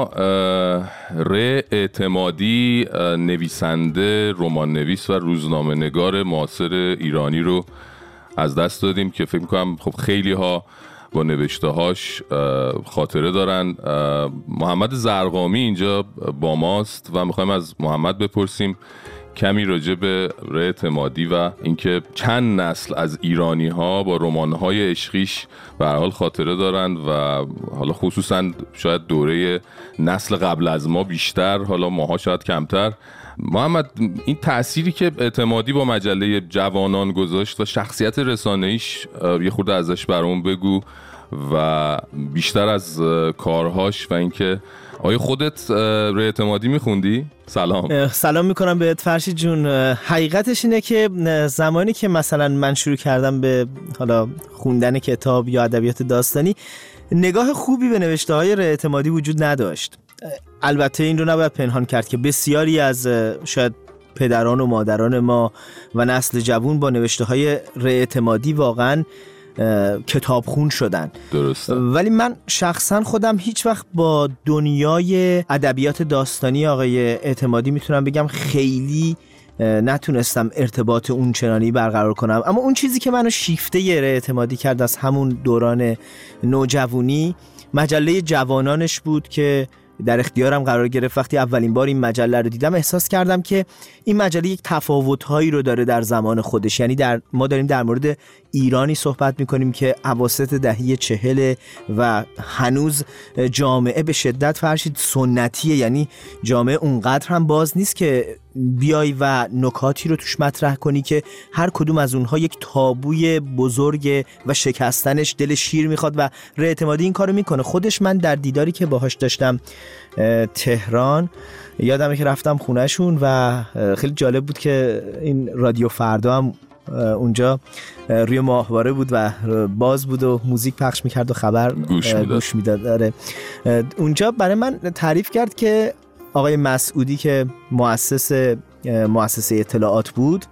ره اعتمادی نویسنده، رمان نویس و روزنامه نگار معاصر ایرانی رو از دست دادیم که فکر میکنم خب خیلی ها با نوشته هاش خاطره دارن. محمد زرقامی اینجا با ماست و میخوایم از محمد بپرسیم کمی راجع به ره اعتمادی و اینکه چند نسل از ایرانی ها با رمان های عشقیش به هر حال خاطره دارند و حالا خصوصا شاید دوره نسل قبل از ما بیشتر، حالا ماها شاید کمتر. محمد، این تأثیری که اعتمادی با مجله جوانان گذاشت و شخصیت رسانه‌ایش یه خورده ازش برامون بگو و بیشتر از کارهاش و اینکه آیا خودت ره اعتمادی میخوندی؟ سلام. سلام میکنم بهت فرشید جون. حقیقتش اینه که زمانی که مثلا من شروع کردم به حالا خوندن کتاب یا ادبیات داستانی، نگاه خوبی به نوشته های ره اعتمادی وجود نداشت. البته این رو نباید پنهان کرد که بسیاری از شاید پدران و مادران ما و نسل جوان با نوشته های ره اعتمادی واقعا کتابخون شدن. درسته. ولی من شخصا خودم هیچ وقت با دنیای ادبیات داستانی آقای اعتمادی میتونم بگم خیلی نتونستم ارتباط اون چنانی برقرار کنم. اما اون چیزی که منو شیفته ره اعتمادی کرد از همون دوران نوجوانی مجله جوانانش بود که در اختیارم قرار گرفت. وقتی اولین بار این مجله رو دیدم احساس کردم که این مجله یک تفاوت‌هایی رو داره در زمان خودش. یعنی در ما داریم در مورد ایرانی صحبت می‌کنیم که اواسط دهه چهل و هنوز جامعه به شدت فرشید سنتیه، یعنی جامعه اونقدر هم باز نیست که بیای و نکاتی رو توش مطرح کنی که هر کدوم از اونها یک تابوی بزرگ و شکستنش دل شیر میخواد و ره اعتمادی این کارو میکنه. خودش من در دیداری که باهاش داشتم تهران یادمه که رفتم خونهشون و خیلی جالب بود که این رادیو فردا هم اونجا روی ماهواره بود و باز بود و موزیک پخش میکرد و خبر گوش میداد. اونجا برای من تعریف کرد که آقای مسعودی که مؤسس مؤسسه اطلاعات بود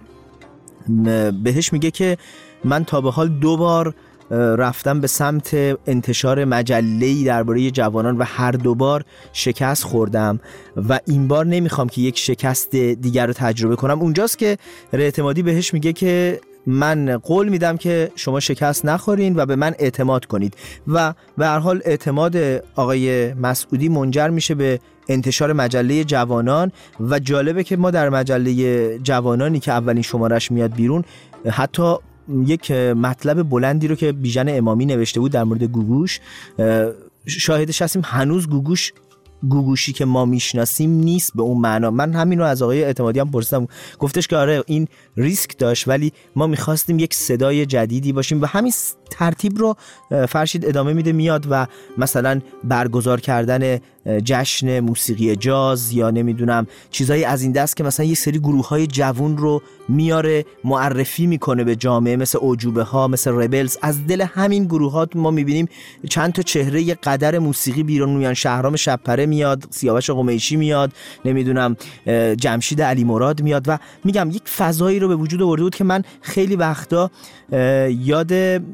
بهش میگه که من تا به حال دو بار رفتم به سمت انتشار مجله‌ای درباره جوانان و هر دو بار شکست خوردم و این بار نمیخوام که یک شکست دیگر رو تجربه کنم. اونجاست که ره اعتمادی بهش میگه که من قول میدم که شما شکست نخورین و به من اعتماد کنید و به هر حال اعتماد آقای مسعودی منجر میشه به انتشار مجله جوانان. و جالبه که ما در مجله جوانانی که اولین شمارش میاد بیرون حتی یک مطلب بلندی رو که بیژن امامی نوشته بود در مورد گوگوش شاهدش هستیم. هنوز گوگوش گوگوشی که ما میشناسیم نیست به اون معنا. من همین رو از آقای اعتمادی هم پرسیدم، گفتش که آره این ریسک داشت ولی ما میخواستیم یک صدای جدیدی باشیم و همین ترتیب رو فرشید ادامه میده میاد و مثلا برگزار کردن جشن موسیقی جاز یا نمیدونم چیزایی از این دست که مثلا یک سری گروه‌های جوون رو میاره معرفی میکنه به جامعه، مثل اوجوبه ها، مثل ربلز. از دل همین گروهات ما میبینیم چند تا چهره ی قدر موسیقی بیرون میان. شهرام شبپره میاد، سیاوش قمیشی میاد، نمیدونم جمشید علی مراد میاد و میگم یک فضایی رو به وجود آورده بود که من خیلی وقتا یاد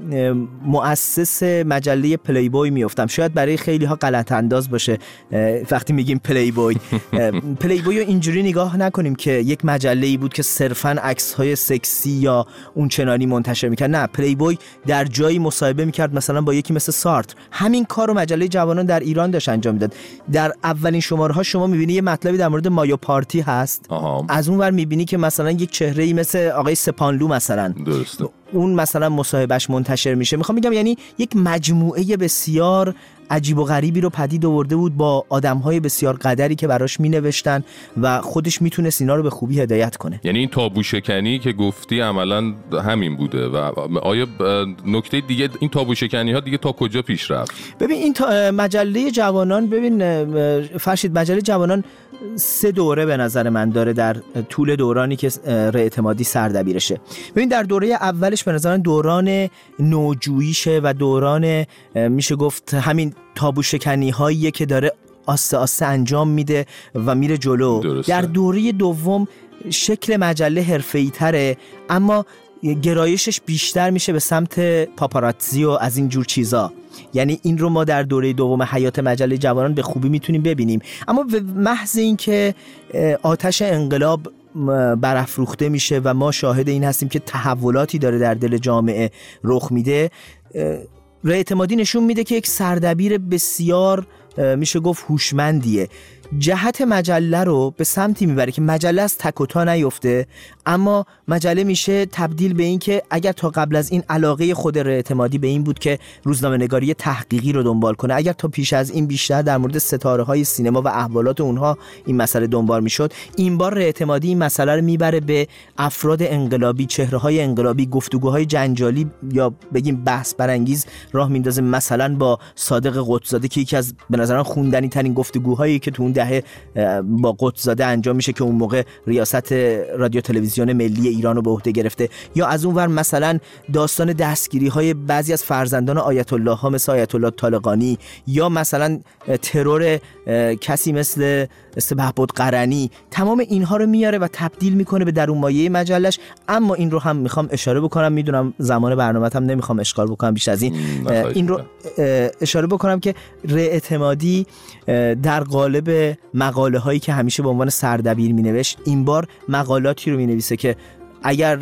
مؤسس مجله پلی بوی میافتم. شاید برای خیلی ها غلط انداز باشه وقتی میگیم پلی بوی. پلی بوی رو اینجوری نگاه نکنیم که یک مجله‌ای بود که صرفاً عکس‌های سکسی یا اون چنانی منتشر میکرد. نه، پلی بوی در جایی مصاحبه میکرد مثلا با یکی مثل سارتر. همین کار رو مجله جوانان در ایران داشت انجام میداد. در اولین شماره ها شما میبینی یه مطلبی در مورد مایو پارتی هست. آها. از اون ور میبینی که مثلا یک چهره‌ای مثل آقای سپانلو مثلا درسته اون مثلا مصاحبهش منتشر میشه. میخوام بگم یعنی یک مجموعه بسیار عجیب و غریبی رو پدید آورده بود با آدم‌های بسیار قدری که براش مینوشتن و خودش میتونست اینا رو به خوبی هدایت کنه. یعنی این تابو شکنی که گفتی عملاً همین بوده. و آیا نکته دیگه این تابو شکنی ها دیگه تا کجا پیش رفت؟ ببین این مجله جوانان، ببین فرشید، مجله جوانان سه دوره به نظر من داره در طول دورانی که رای اعتمادی سردبیرشه. ببین در دوره اولش به نظر من دوران نوجوییشه و دوران میشه گفت همین تابو شکنی هاییه که داره آسته آسته انجام میده و میره جلو. درسته. در دوره دوم شکل مجله حرفه‌ای تره اما گرایشش بیشتر میشه به سمت پاپاراتزی و از این جور چیزا. یعنی این رو ما در دوره دوم حیات مجله جوانان به خوبی میتونیم ببینیم. اما به محض این که آتش انقلاب برافروخته میشه و ما شاهد این هستیم که تحولاتی داره در دل جامعه رخ میده، رای اعتمادی نشون میده که یک سردبیر بسیار میشه گفت هوشمندیه. جهت مجله رو به سمتی میبره که مجله از تک و تا نیفته، اما مجله میشه تبدیل به این که اگر تا قبل از این علاقه خود رای اعتمادی به این بود که روزنامه نگاری تحقیقی رو دنبال کنه، اگر تا پیش از این بیشتر در مورد ستاره های سینما و احوالات اونها این مسئله دنبال میشد، این بار رای اعتمادی این مسئله رو میبره به افراد انقلابی، چهره های انقلابی، گفتگوهای جنجالی یا بگیم بحث برانگیز راه میندازه. مثلا با صادق قطزاده که یکی از به نظر من خوندنی ترین گفتگوهایی که تو اون دهه با قطزاده انجام میشه که اون موقع ریاست رادیو تلویزیون ملی ایران رو به عهده گرفته. یا از اون ور مثلا داستان دستگیری های بعضی از فرزندان آیت الله ها مثل آیت الله طالقانی، یا مثلا ترور کسی مثل بهبود قرنی. تمام اینها رو میاره و تبدیل میکنه به درون مایه مجلش. اما این رو هم میخوام اشاره بکنم، میدونم زمان برنامه‌ام نمیخوام اشغال بکنم بیش از این، این رو اشاره بکنم که رای اعتمادی در قالب مقاله هایی که همیشه به عنوان سردبیر می نوشت، این بار مقالاتی رو می نویسه که اگر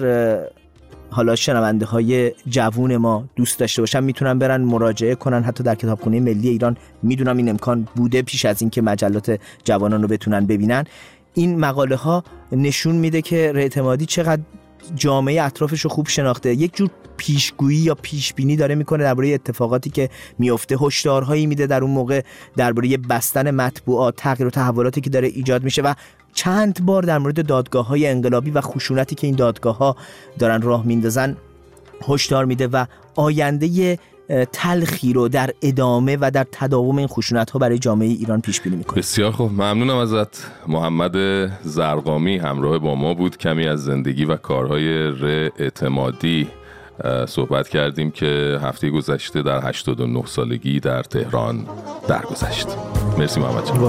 حالا شنونده های جوون ما دوست داشته باشن میتونن برن مراجعه کنن، حتی در کتابخانه ملی ایران میدونم این امکان بوده پیش از این که مجلات جوانان رو بتونن ببینن. این مقاله ها نشون میده که رای اعتمادی چقدر جامعه اطرافش رو خوب شناخته، یک جور پیشگویی یا پیشبینی داره میکنه درباره اتفاقاتی که میفته، هشدارهایی میده در اون موقع درباره بستن مطبوعات، تغییر و تحولاتی که داره ایجاد میشه و چند بار در مورد دادگاه‌های انقلابی و خشونتی که این دادگاه‌ها دارن راه میندازن هشدار میده و آینده تلخی رو در ادامه و در تداوم این خشونت‌ها برای جامعه ایران پیش بینی می‌کنه. بسیار خوب، ممنونم ازت. محمد زرقامی همراه با ما بود. کمی از زندگی و کارهای رای اعتمادی صحبت کردیم که هفته گذشته در هشتاد و نه سالگی در تهران درگذشت. مرسی محمد جان.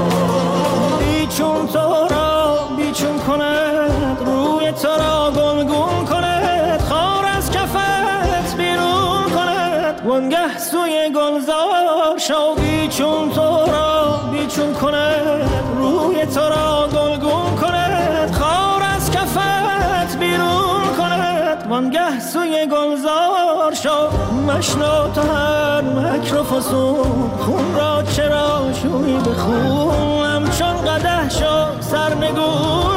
بیچون تو را بیچون کند، روی تو را گلگون کند، خار از کفت بیرون کند، وانگه سوی گلزار شو. بیچون تو را بیچون کند، روی تو را گلگون کند، خار از کفت بیرون کند، وانگه سوی گلزار شو. مشنو تو هر مکر و فسون، خون را چرا شوی به خون، چون قدح شو سرنگون.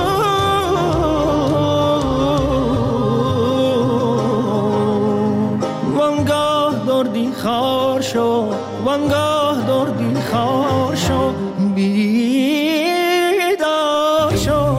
وانگاه دردی خار شو، وانگاه دردی خار شو، بیدار شو.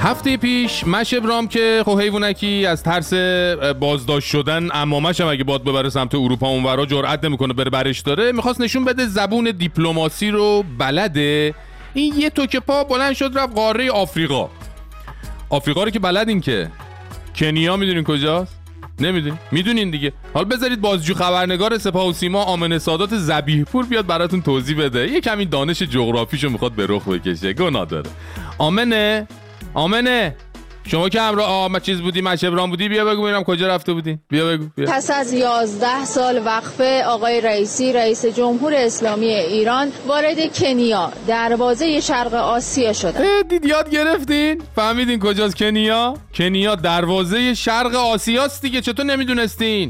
هفته پیش مش ابرام که خب حیوانکی از ترس بازداشت شدن عمامش هم اگه باد ببره سمت اروپا اونورا جرئت نمیکنه بره برش داره، میخواست نشون بده زبون دیپلماسی رو بلده. این یه توکه پا بلند شد رفت قاره آفریقا. آفریقا رو که بلدین که کنیا میدونین کجاست؟ نمیدونین؟ میدونین دیگه. حالا بذارید بازجو خبرنگار سپاه و سیما آمنه سادات ذبیح پور بیاد براتون توضیح بده. یه کمی دانش جغرافیشو میخواد به رخ بکشه. گناه داره. آمنه آمنه شما که همراه آمد چیز بودی مش ابرام بودی، بیا بگو ببینم کجا رفته بودی. بیا بگو بیا. پس از یازده سال وقفه آقای رئیسی رئیس جمهور اسلامی ایران وارد کنیا دروازه شرق آسیا شده. دید یاد گرفتین؟ فهمیدین کجاست کنیا؟ کنیا دروازه شرق آسیاست دیگه. چطور نمیدونستین؟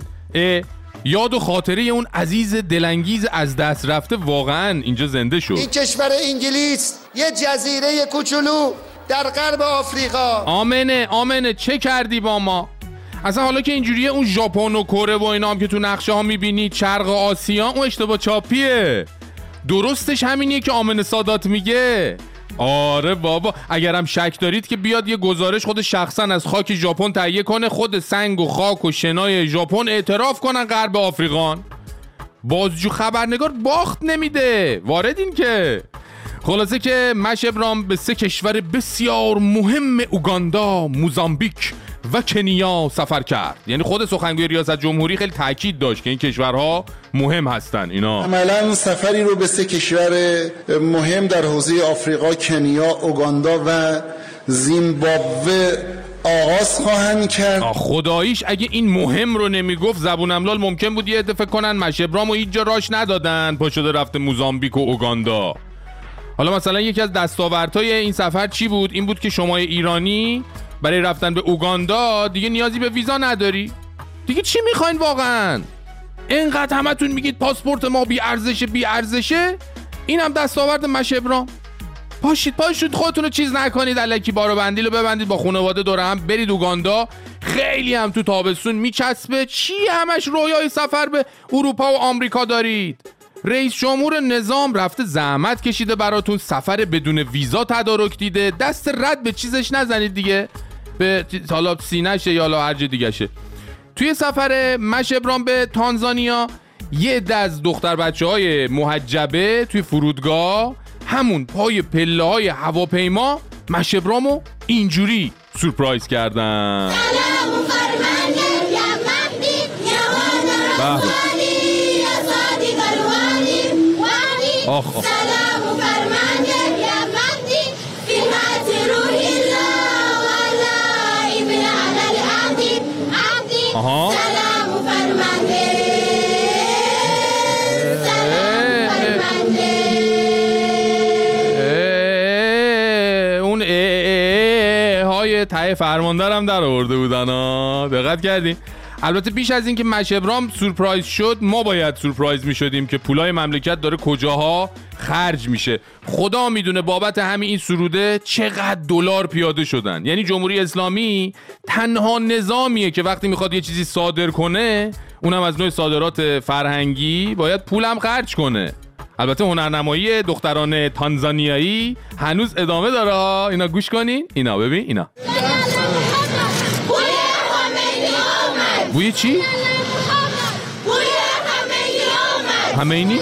یاد و خاطره اون عزیز دلانگیز از دست رفته واقعا اینجا زنده شد. این کشور انگلیس یه جزیره کوچولو در غرب آفریقا. آمنه آمنه چه کردی با ما؟ اصلا حالا که اینجوریه اون ژاپن و کره و اینا هم که تو نقشه ها میبینی شرق آسیا، اون اشتباه چاپیه. درستش همینیه که آمنه سادات میگه. آره بابا، اگرم شک دارید که بیاد یه گزارش خود شخصا از خاک ژاپن تهیه کنه، خود سنگ و خاک و شنای ژاپن اعتراف کنن غرب آفریقان. بازجو خبرنگار باخت نمیده. واردین که خلاصه که مش ابرام به سه کشور بسیار مهم اوگاندا، موزامبیک و کنیا سفر کرد. یعنی خود سخنگوی ریاست جمهوری خیلی تاکید داشت که این کشورها مهم هستن. اینا عملاً سفری رو به سه کشور مهم در حوزه آفریقا، کنیا، اوگاندا و زیمبابوه آغاز خواهند کرد. خداییش اگه این مهم رو نمیگفت زبون املال ممکن بود یه عده فکر کنن مش ابرام رو هیچ جا راش ندادن، پا شده رفته موزامبیک و اوگاندا. حالا مثلا یکی از دستاوردهای این سفر چی بود؟ این بود که شما ایرانی برای رفتن به اوگاندا دیگه نیازی به ویزا نداری. دیگه چی میخواین واقعا؟ اینقدر همتون میگید پاسپورت ما بی ارزشه بی ارزشه. اینم دستاورد مش ابرام. پاشید پاشید خودتون رو چیز نکنید، الکی بارو بندیل رو ببندید، با خانواده دور هم برید اوگاندا. خیلی هم تو تابستون میچسبه. چی همش رویای سفر به اروپا و آمریکا دارید؟ رئیس جمهور نظام رفته زحمت کشیده براتون، سفر بدون ویزا تدارک دیده. دست رد به چیزش نزنید دیگه، به حالا سینه‌شه یا هر جای دیگه شه. توی سفر مش ابرام به تانزانیا یه عده از دختر بچه‌های محجبه توی فرودگاه همون پای پله‌های هواپیما مش ابرامو اینجوری سورپرایز کردن. سلام فرمانده یا مهدی یا آخ آخ. سلام فرمانده یا مهدی فی حیات روح الله والا ابن علل عهدی عهدی. سلام فرمانده سلام فرمانده. اون ای های ته فرماندارم در آورده بودن ها. دقت کردین؟ البته پیش از این که مش ابرام سورپرایز شد ما باید سورپرایز می شدیم که پولای مملکت داره کجاها خرج میشه. خدا میدونه بابت همین این سروده چقدر دلار پیاده شدن. یعنی جمهوری اسلامی تنها نظامیه که وقتی میخواد یه چیزی صادر کنه، اونم از نوع صادرات فرهنگی، باید پولم خرج کنه. البته هنرنمایی دختران تانزانیایی هنوز ادامه داره. اینا گوش کنین، اینا ببین، اینا بوی چی؟ بوی همینی؟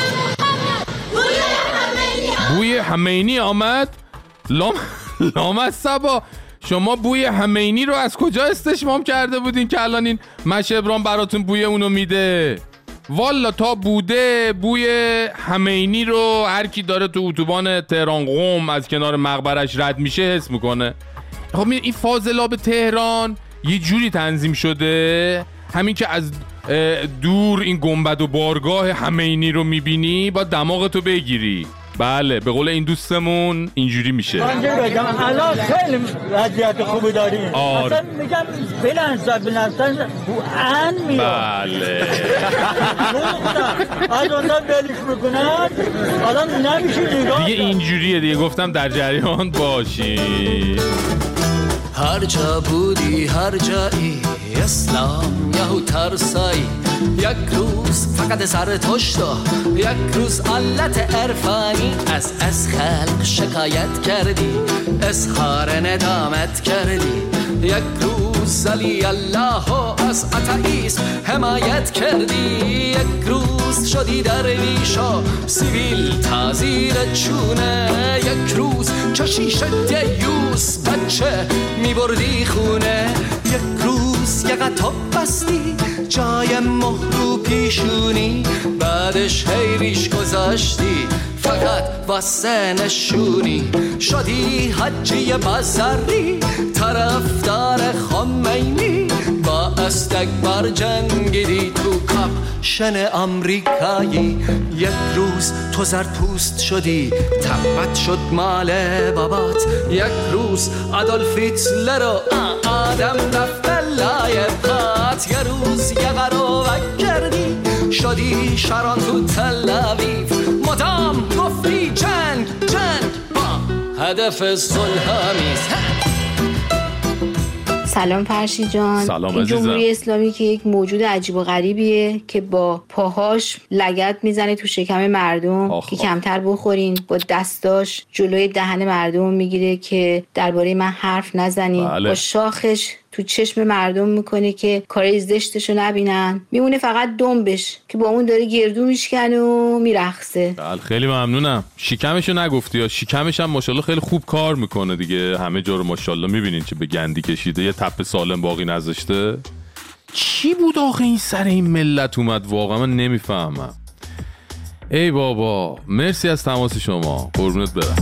بوی همینی آمد. لام لام از سبا، شما بوی همینی رو از کجا استشمام کرده بودین که الان این مش ابرام براتون بوی اونو میده؟ والا تا بوده بوی همینی رو هر کی داره تو اتوبان تهران قم از کنار مقبرش رد میشه حس میکنه. خب این فاضلاب تهران یه جوری تنظیم شده، همین که از دور این گنبد و بارگاه همینی رو میبینی با دماغتو بگیری. بله به قول این دوستمون اینجوری میشه. من بگم الان خیلی وضعیت خوبی داریم. آره. مثلا میگم بلنزا بلنزا ان میاد. بله. از اونجا بلیش میکنن آدم نمیشه نگاه. دیگه اینجوریه دیگه، گفتم در جریان باشی. هر جا بودی هر جایی اسلام یهو ترسایی یک روز فقط زرتشتا، یک روز علت عرفانی از از خلق شکایت کردی، اظهار ندامت کردی. یک روز علی الله از اتئیسم حمایت کردی، یک روز شدی درویشا سیویل تازیر چونه، یک روز کشیش دیوس بچه میبردی خونه، یک روز یه قطاب بستی جای مهرو پیشونی، بعدش حیریش گذاشتی فقط واسه نشونی، شدی حجی بازاری طرفدار خمینی، با استکبر جنگیدی تو کاپشن آمریکایی. یک روز تو زرتپوست شدی تبت شد مال بابات، یک روز آدولف هیتلر و آدم رفت لای پات، یه روز یه قروبک کردی شدی شران تو تل آویو، مدام گفتی جنگ جنگ با هدف صلح آمیز. سلام فرشی جان. سلام عزیزم. جمهوری اسلامی که یک موجود عجیب و غریبیه که با پاهاش لگد میزنه تو شکم مردم آخ که آخ. کمتر بخورین، با دستاش جلوی دهن مردم میگیره که درباره من حرف نزنین، بله. با شاخش تو چشم مردم میکنه که کارای زشتشو نبینن، میمونه فقط دنبش که با اون داره گردو میشکنه و میرقصه. بله خیلی ممنونم. شکمشو نگفتی یا شکمش هم ماشاءالله خیلی خوب کار میکنه دیگه، همه جا رو ماشاءالله میبینین چه به گندی کشیده، یه تپ سالم باقی نذاشته. چی بود آخه این سر این ملت اومد واقعا من نمیفهمم. ای بابا مرسی از تماس شما، قربونت برم.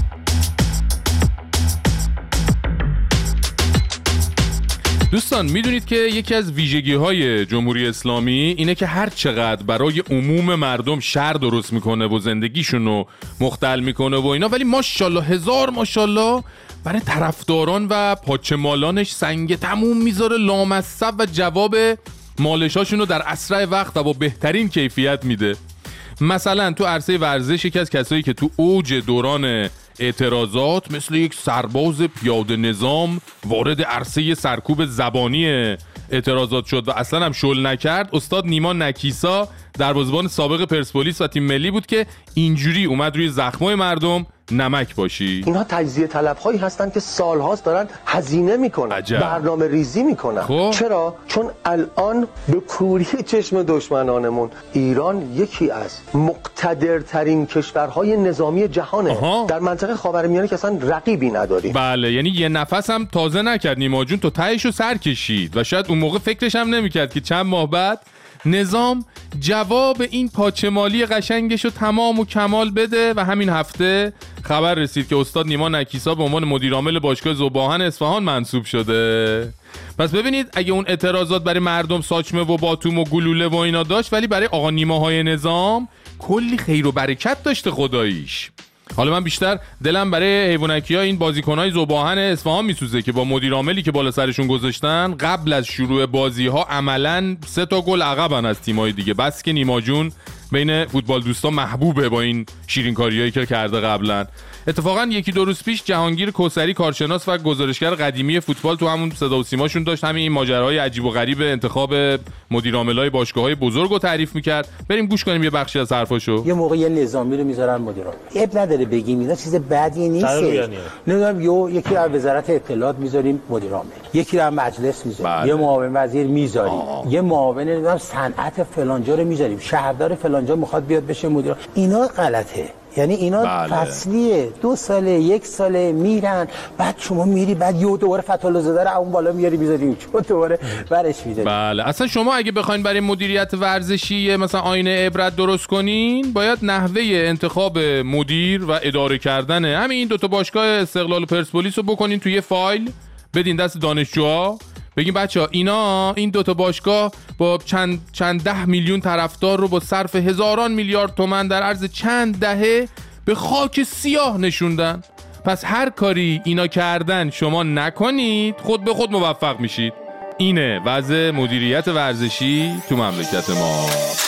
دوستان میدونید که یکی از ویژگی‌های جمهوری اسلامی اینه که هر چقدر برای عموم مردم شر درست میکنه و زندگیشون رو مختل میکنه و اینا، ولی ماشاءالله هزار ماشاءالله برای طرفداران و پاچه مالانش سنگ تموم میذاره لامصب و جواب مالشاشون رو در اسرع وقت و با بهترین کیفیت میده. مثلا تو عرصه ورزش یکی از کسایی که تو اوج دوران اعتراضات مثل یک سرباز پیاده نظام وارد عرصه سرکوب زبانی اعتراضات شد و اصلا هم شل نکرد، استاد نیما نکیسا دروازه‌بان سابق پرسپولیس و تیم ملی بود که اینجوری اومد روی زخمای مردم نمک باشی. اینها تجزیه طلب‌هایی هستند که سال‌هاست دارن هزینه میکنن، برنامه ریزی میکنن. خب. چرا؟ چون الان به کوری چشم دشمنانمون ایران یکی از مقتدرترین کشورهای نظامی جهانه. آها. در منطقه خاورمیانه که اصلا رقیبی نداریم. بله یعنی یه نفس هم تازه نکرد نیما جون، تو تهشو سر کشید و شاید اون موقع فکرش هم نمیکرد که چند ماه بعد نظام جواب این پاچمالی قشنگشو تمام و کمال بده و همین هفته خبر رسید که استاد نیما نکیسا به عنوان مدیر عامل باشگاه ذوباهن اصفهان منصوب شده. پس ببینید اگه اون اعتراضات برای مردم ساچمه و باتوم و گلوله و اینا داشت، ولی برای آقا نیماهای نظام کلی خیر و برکت داشته خداییش. حالا من بیشتر دلم برای حیوانکی‌ها این بازیکن‌های ذوباهن اصفهان میسوزه که با مدیر عاملی که بالا سرشون گذاشتن قبل از شروع بازی‌ها عملاً سه تا گل عقبن از تیم‌های دیگه. بس که نیما جون بین فوتبال دوستا محبوبه با این شیرینکاریایی که کرده قبلا. اتفاقا یکی دو روز پیش جهانگیر کوثری کارشناس و گزارشگر قدیمی فوتبال تو همون صدا و سیماشون داشت همین این ماجراهای عجیب و غریب انتخاب مدیر عاملای باشگاه‌های بزرگو تعریف می‌کرد. بریم گوش کنیم یه بخشی از حرفاشو. یه موقع یه نظامی رو میذارن مدیر عامل. اب نداره بگیم اینا چیز بدی نیست. نمیدونم یو یکی از وزارت اطلاعات میذاریم مدیر عامل، یکی رو مجلس میذاریم، یه معاون وزیر میذاریم، یه معاون نمیدونم صنعت فلانجا رو میذاریم، شهردار فلانجا میخواد بیاد بشه مدیر. اینا غلطه. یعنی اینا بله. فصلیه، دو ساله یک ساله میرن، بعد شما میری بعد یه دوباره فتح زاده رو اون بالا میاری میذاری چون دوباره برش میداری. بله اصلا شما اگه بخواید برای مدیریت ورزشی مثلا آینه عبرت درست کنین، باید نحوه انتخاب مدیر و اداره کردن همین این دو تا باشگاه استقلال و پرسپولیس رو بکنین توی فایل بدین دست دانشجوها، بگیم بچه‌ها اینا این دوتا باشگاه با چند چند ده میلیون طرفدار رو با صرف هزاران میلیارد تومان در عرض چند دهه به خاک سیاه نشوندن. پس هر کاری اینا کردن شما نکنید، خود به خود موفق میشید. اینه وضع مدیریت ورزشی تو مملکت ما.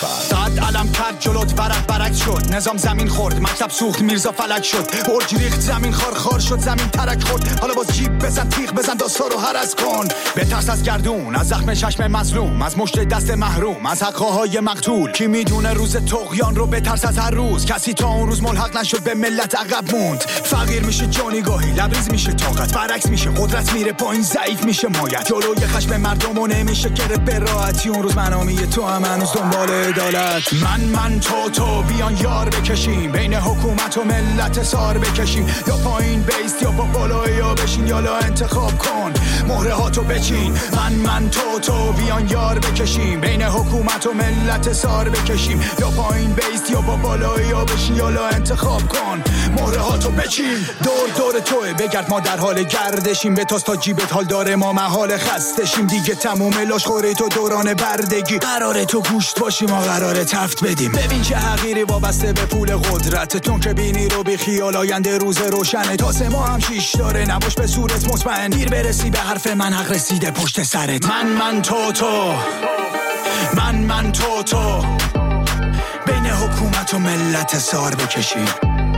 صد علم کرد جلوت برک برک شد، نظام زمین خورد، مکتب سوخت، میرزا فلک شد، برج ریخت زمین خار خار شد، زمین ترک خورد، حالا باز جیب بزن تیغ بزن داستا رو رو هرس کن. بترس از گردون، از زخم چشم مظلوم، از مشت دست محروم، از حقهای مقتول. کی میدونه روز طغیان رو بترس از هر روز. کسی تا اون روز ملحق نشد به ملت عقب موند. فقیر میشه جانیگاهی، لبریز میشه طاقت، برعکس میشه قدرت میره پایین، ضعیف میشه مایت. جلوی خشم مردم و نمیشه گره به راحتی. اون روز منامی تو هم هنوز دنبال عدالت. من من تو تو بیان یار بکشیم، بین حکومت و ملت سار بکشیم. یا پایین بیست یا با بالا یا بشین، یالا انتخاب کن مهره ها تو بچین. من من تو تو بیان یار بکشیم، بین حکومت و ملت سار بکشیم. یا پایین بیست یا با بالا یا بشین، یالا انتخاب کن مهره ها تو بچین. دور دور توه بگرد ما در حال گردشیم، به تاست تا جیبت حال داره ما محال خستشیم. دیگه تموم لاش خوری تو دوران بردگی، قراره تو گوشت باشیم ما قراره تفت بدیم. ببین چه حقیری وابسته به پول قدرتتون که بینی رو بی خیال آینده روز روشنه. تاسه ما هم شیش داره نباش به صورت مطمئن، دیر برسی به حرف من حق رسیده پشت سرت. من من تو تو من من تو تو بین حکومت و ملت سار بکشیم.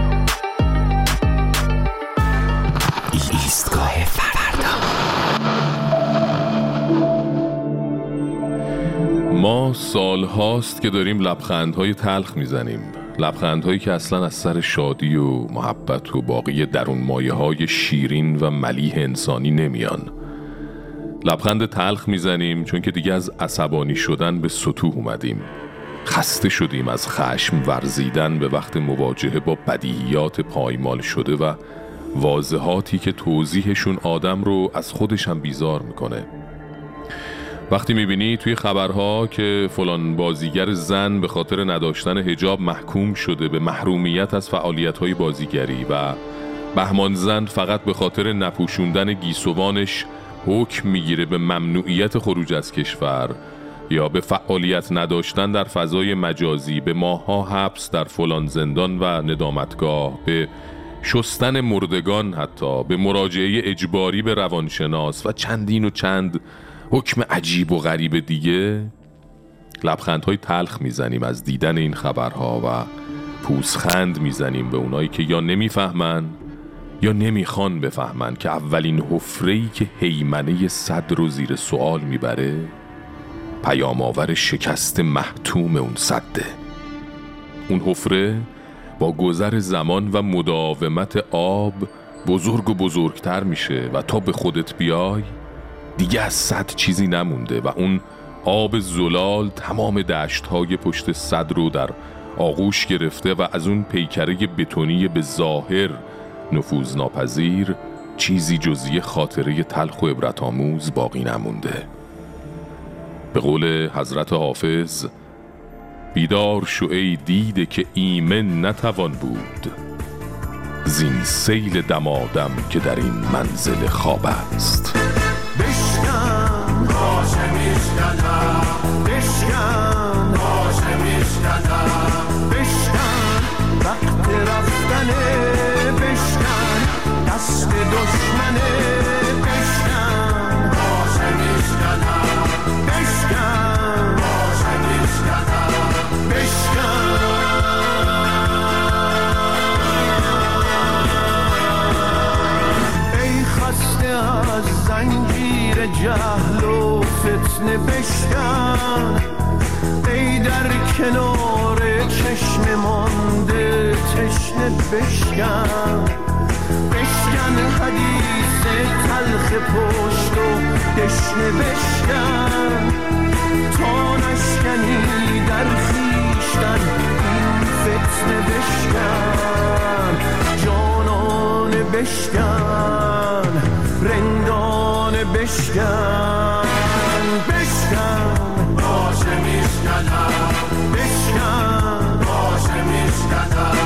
ایستگاه فردا. ما سال هاست که داریم لبخندهای تلخ میزنیم، لبخندهایی که اصلا از سر شادی و محبت و باقی درون مایه های شیرین و ملیح انسانی نمیان. لبخند تلخ میزنیم چون که دیگه از عصبانی شدن به سطوح اومدیم. خسته شدیم از خشم ورزیدن به وقت مواجهه با بدیهیات پایمال شده و واضحاتی که توضیحشون آدم رو از خودش هم بیزار میکنه. وقتی میبینی توی خبرها که فلان بازیگر زن به خاطر نداشتن حجاب محکوم شده به محرومیت از فعالیت‌های بازیگری و بهمان زن فقط به خاطر نپوشوندن گیسوانش حکم میگیره به ممنوعیت خروج از کشور، یا به فعالیت نداشتن در فضای مجازی، به ماه‌ها حبس در فلان زندان و ندامتگاه، به شستن مردگان، حتی به مراجعه اجباری به روانشناس و چندین و چند حکم عجیب و غریب دیگه، لبخندهای تلخ میزنیم از دیدن این خبرها و پوزخند میزنیم به اونایی که یا نمیفهمن یا نمیخوان بفهمن که اولین حفره‌ای که هیمنه صدر رو زیر سوال میبره پیام آور شکست محتوم اون صده. اون حفره با گذر زمان و مداومت آب بزرگ و بزرگتر میشه و تا به خودت بیای دیگه از صد چیزی نمونده و اون آب زلال تمام دشت‌های پشت صد رو در آغوش گرفته و از اون پیکره بتونی به ظاهر نفوذ ناپذیر چیزی جزی خاطره تلخ و عبرت آموز باقی نمونده. به قول حضرت حافظ، بیدار شو ای دیده که ایمن نتوان بود، زین سیل دمادم که در این منزل خواب است. بشکن باشه میشکنم، بشکن باشه میشکنم، بشکن وقت رفتنه، بشکن دست دشمنه، بشکن باشه میشکنم، بشکن باشه میشکنم، بشکن. ای خسته از زنجیر جهل و فتنه، بشکن ای در کنار چشم مانده تشنه، بشکن بشکن حدیث تلخ پشت و دشنه، بشکن تا نشکنی در خویشتن این فتنه، بشکن جانان بشکن، رندان بشکن، بشکن باشه میشکنم، بشکن باشه میشکنم،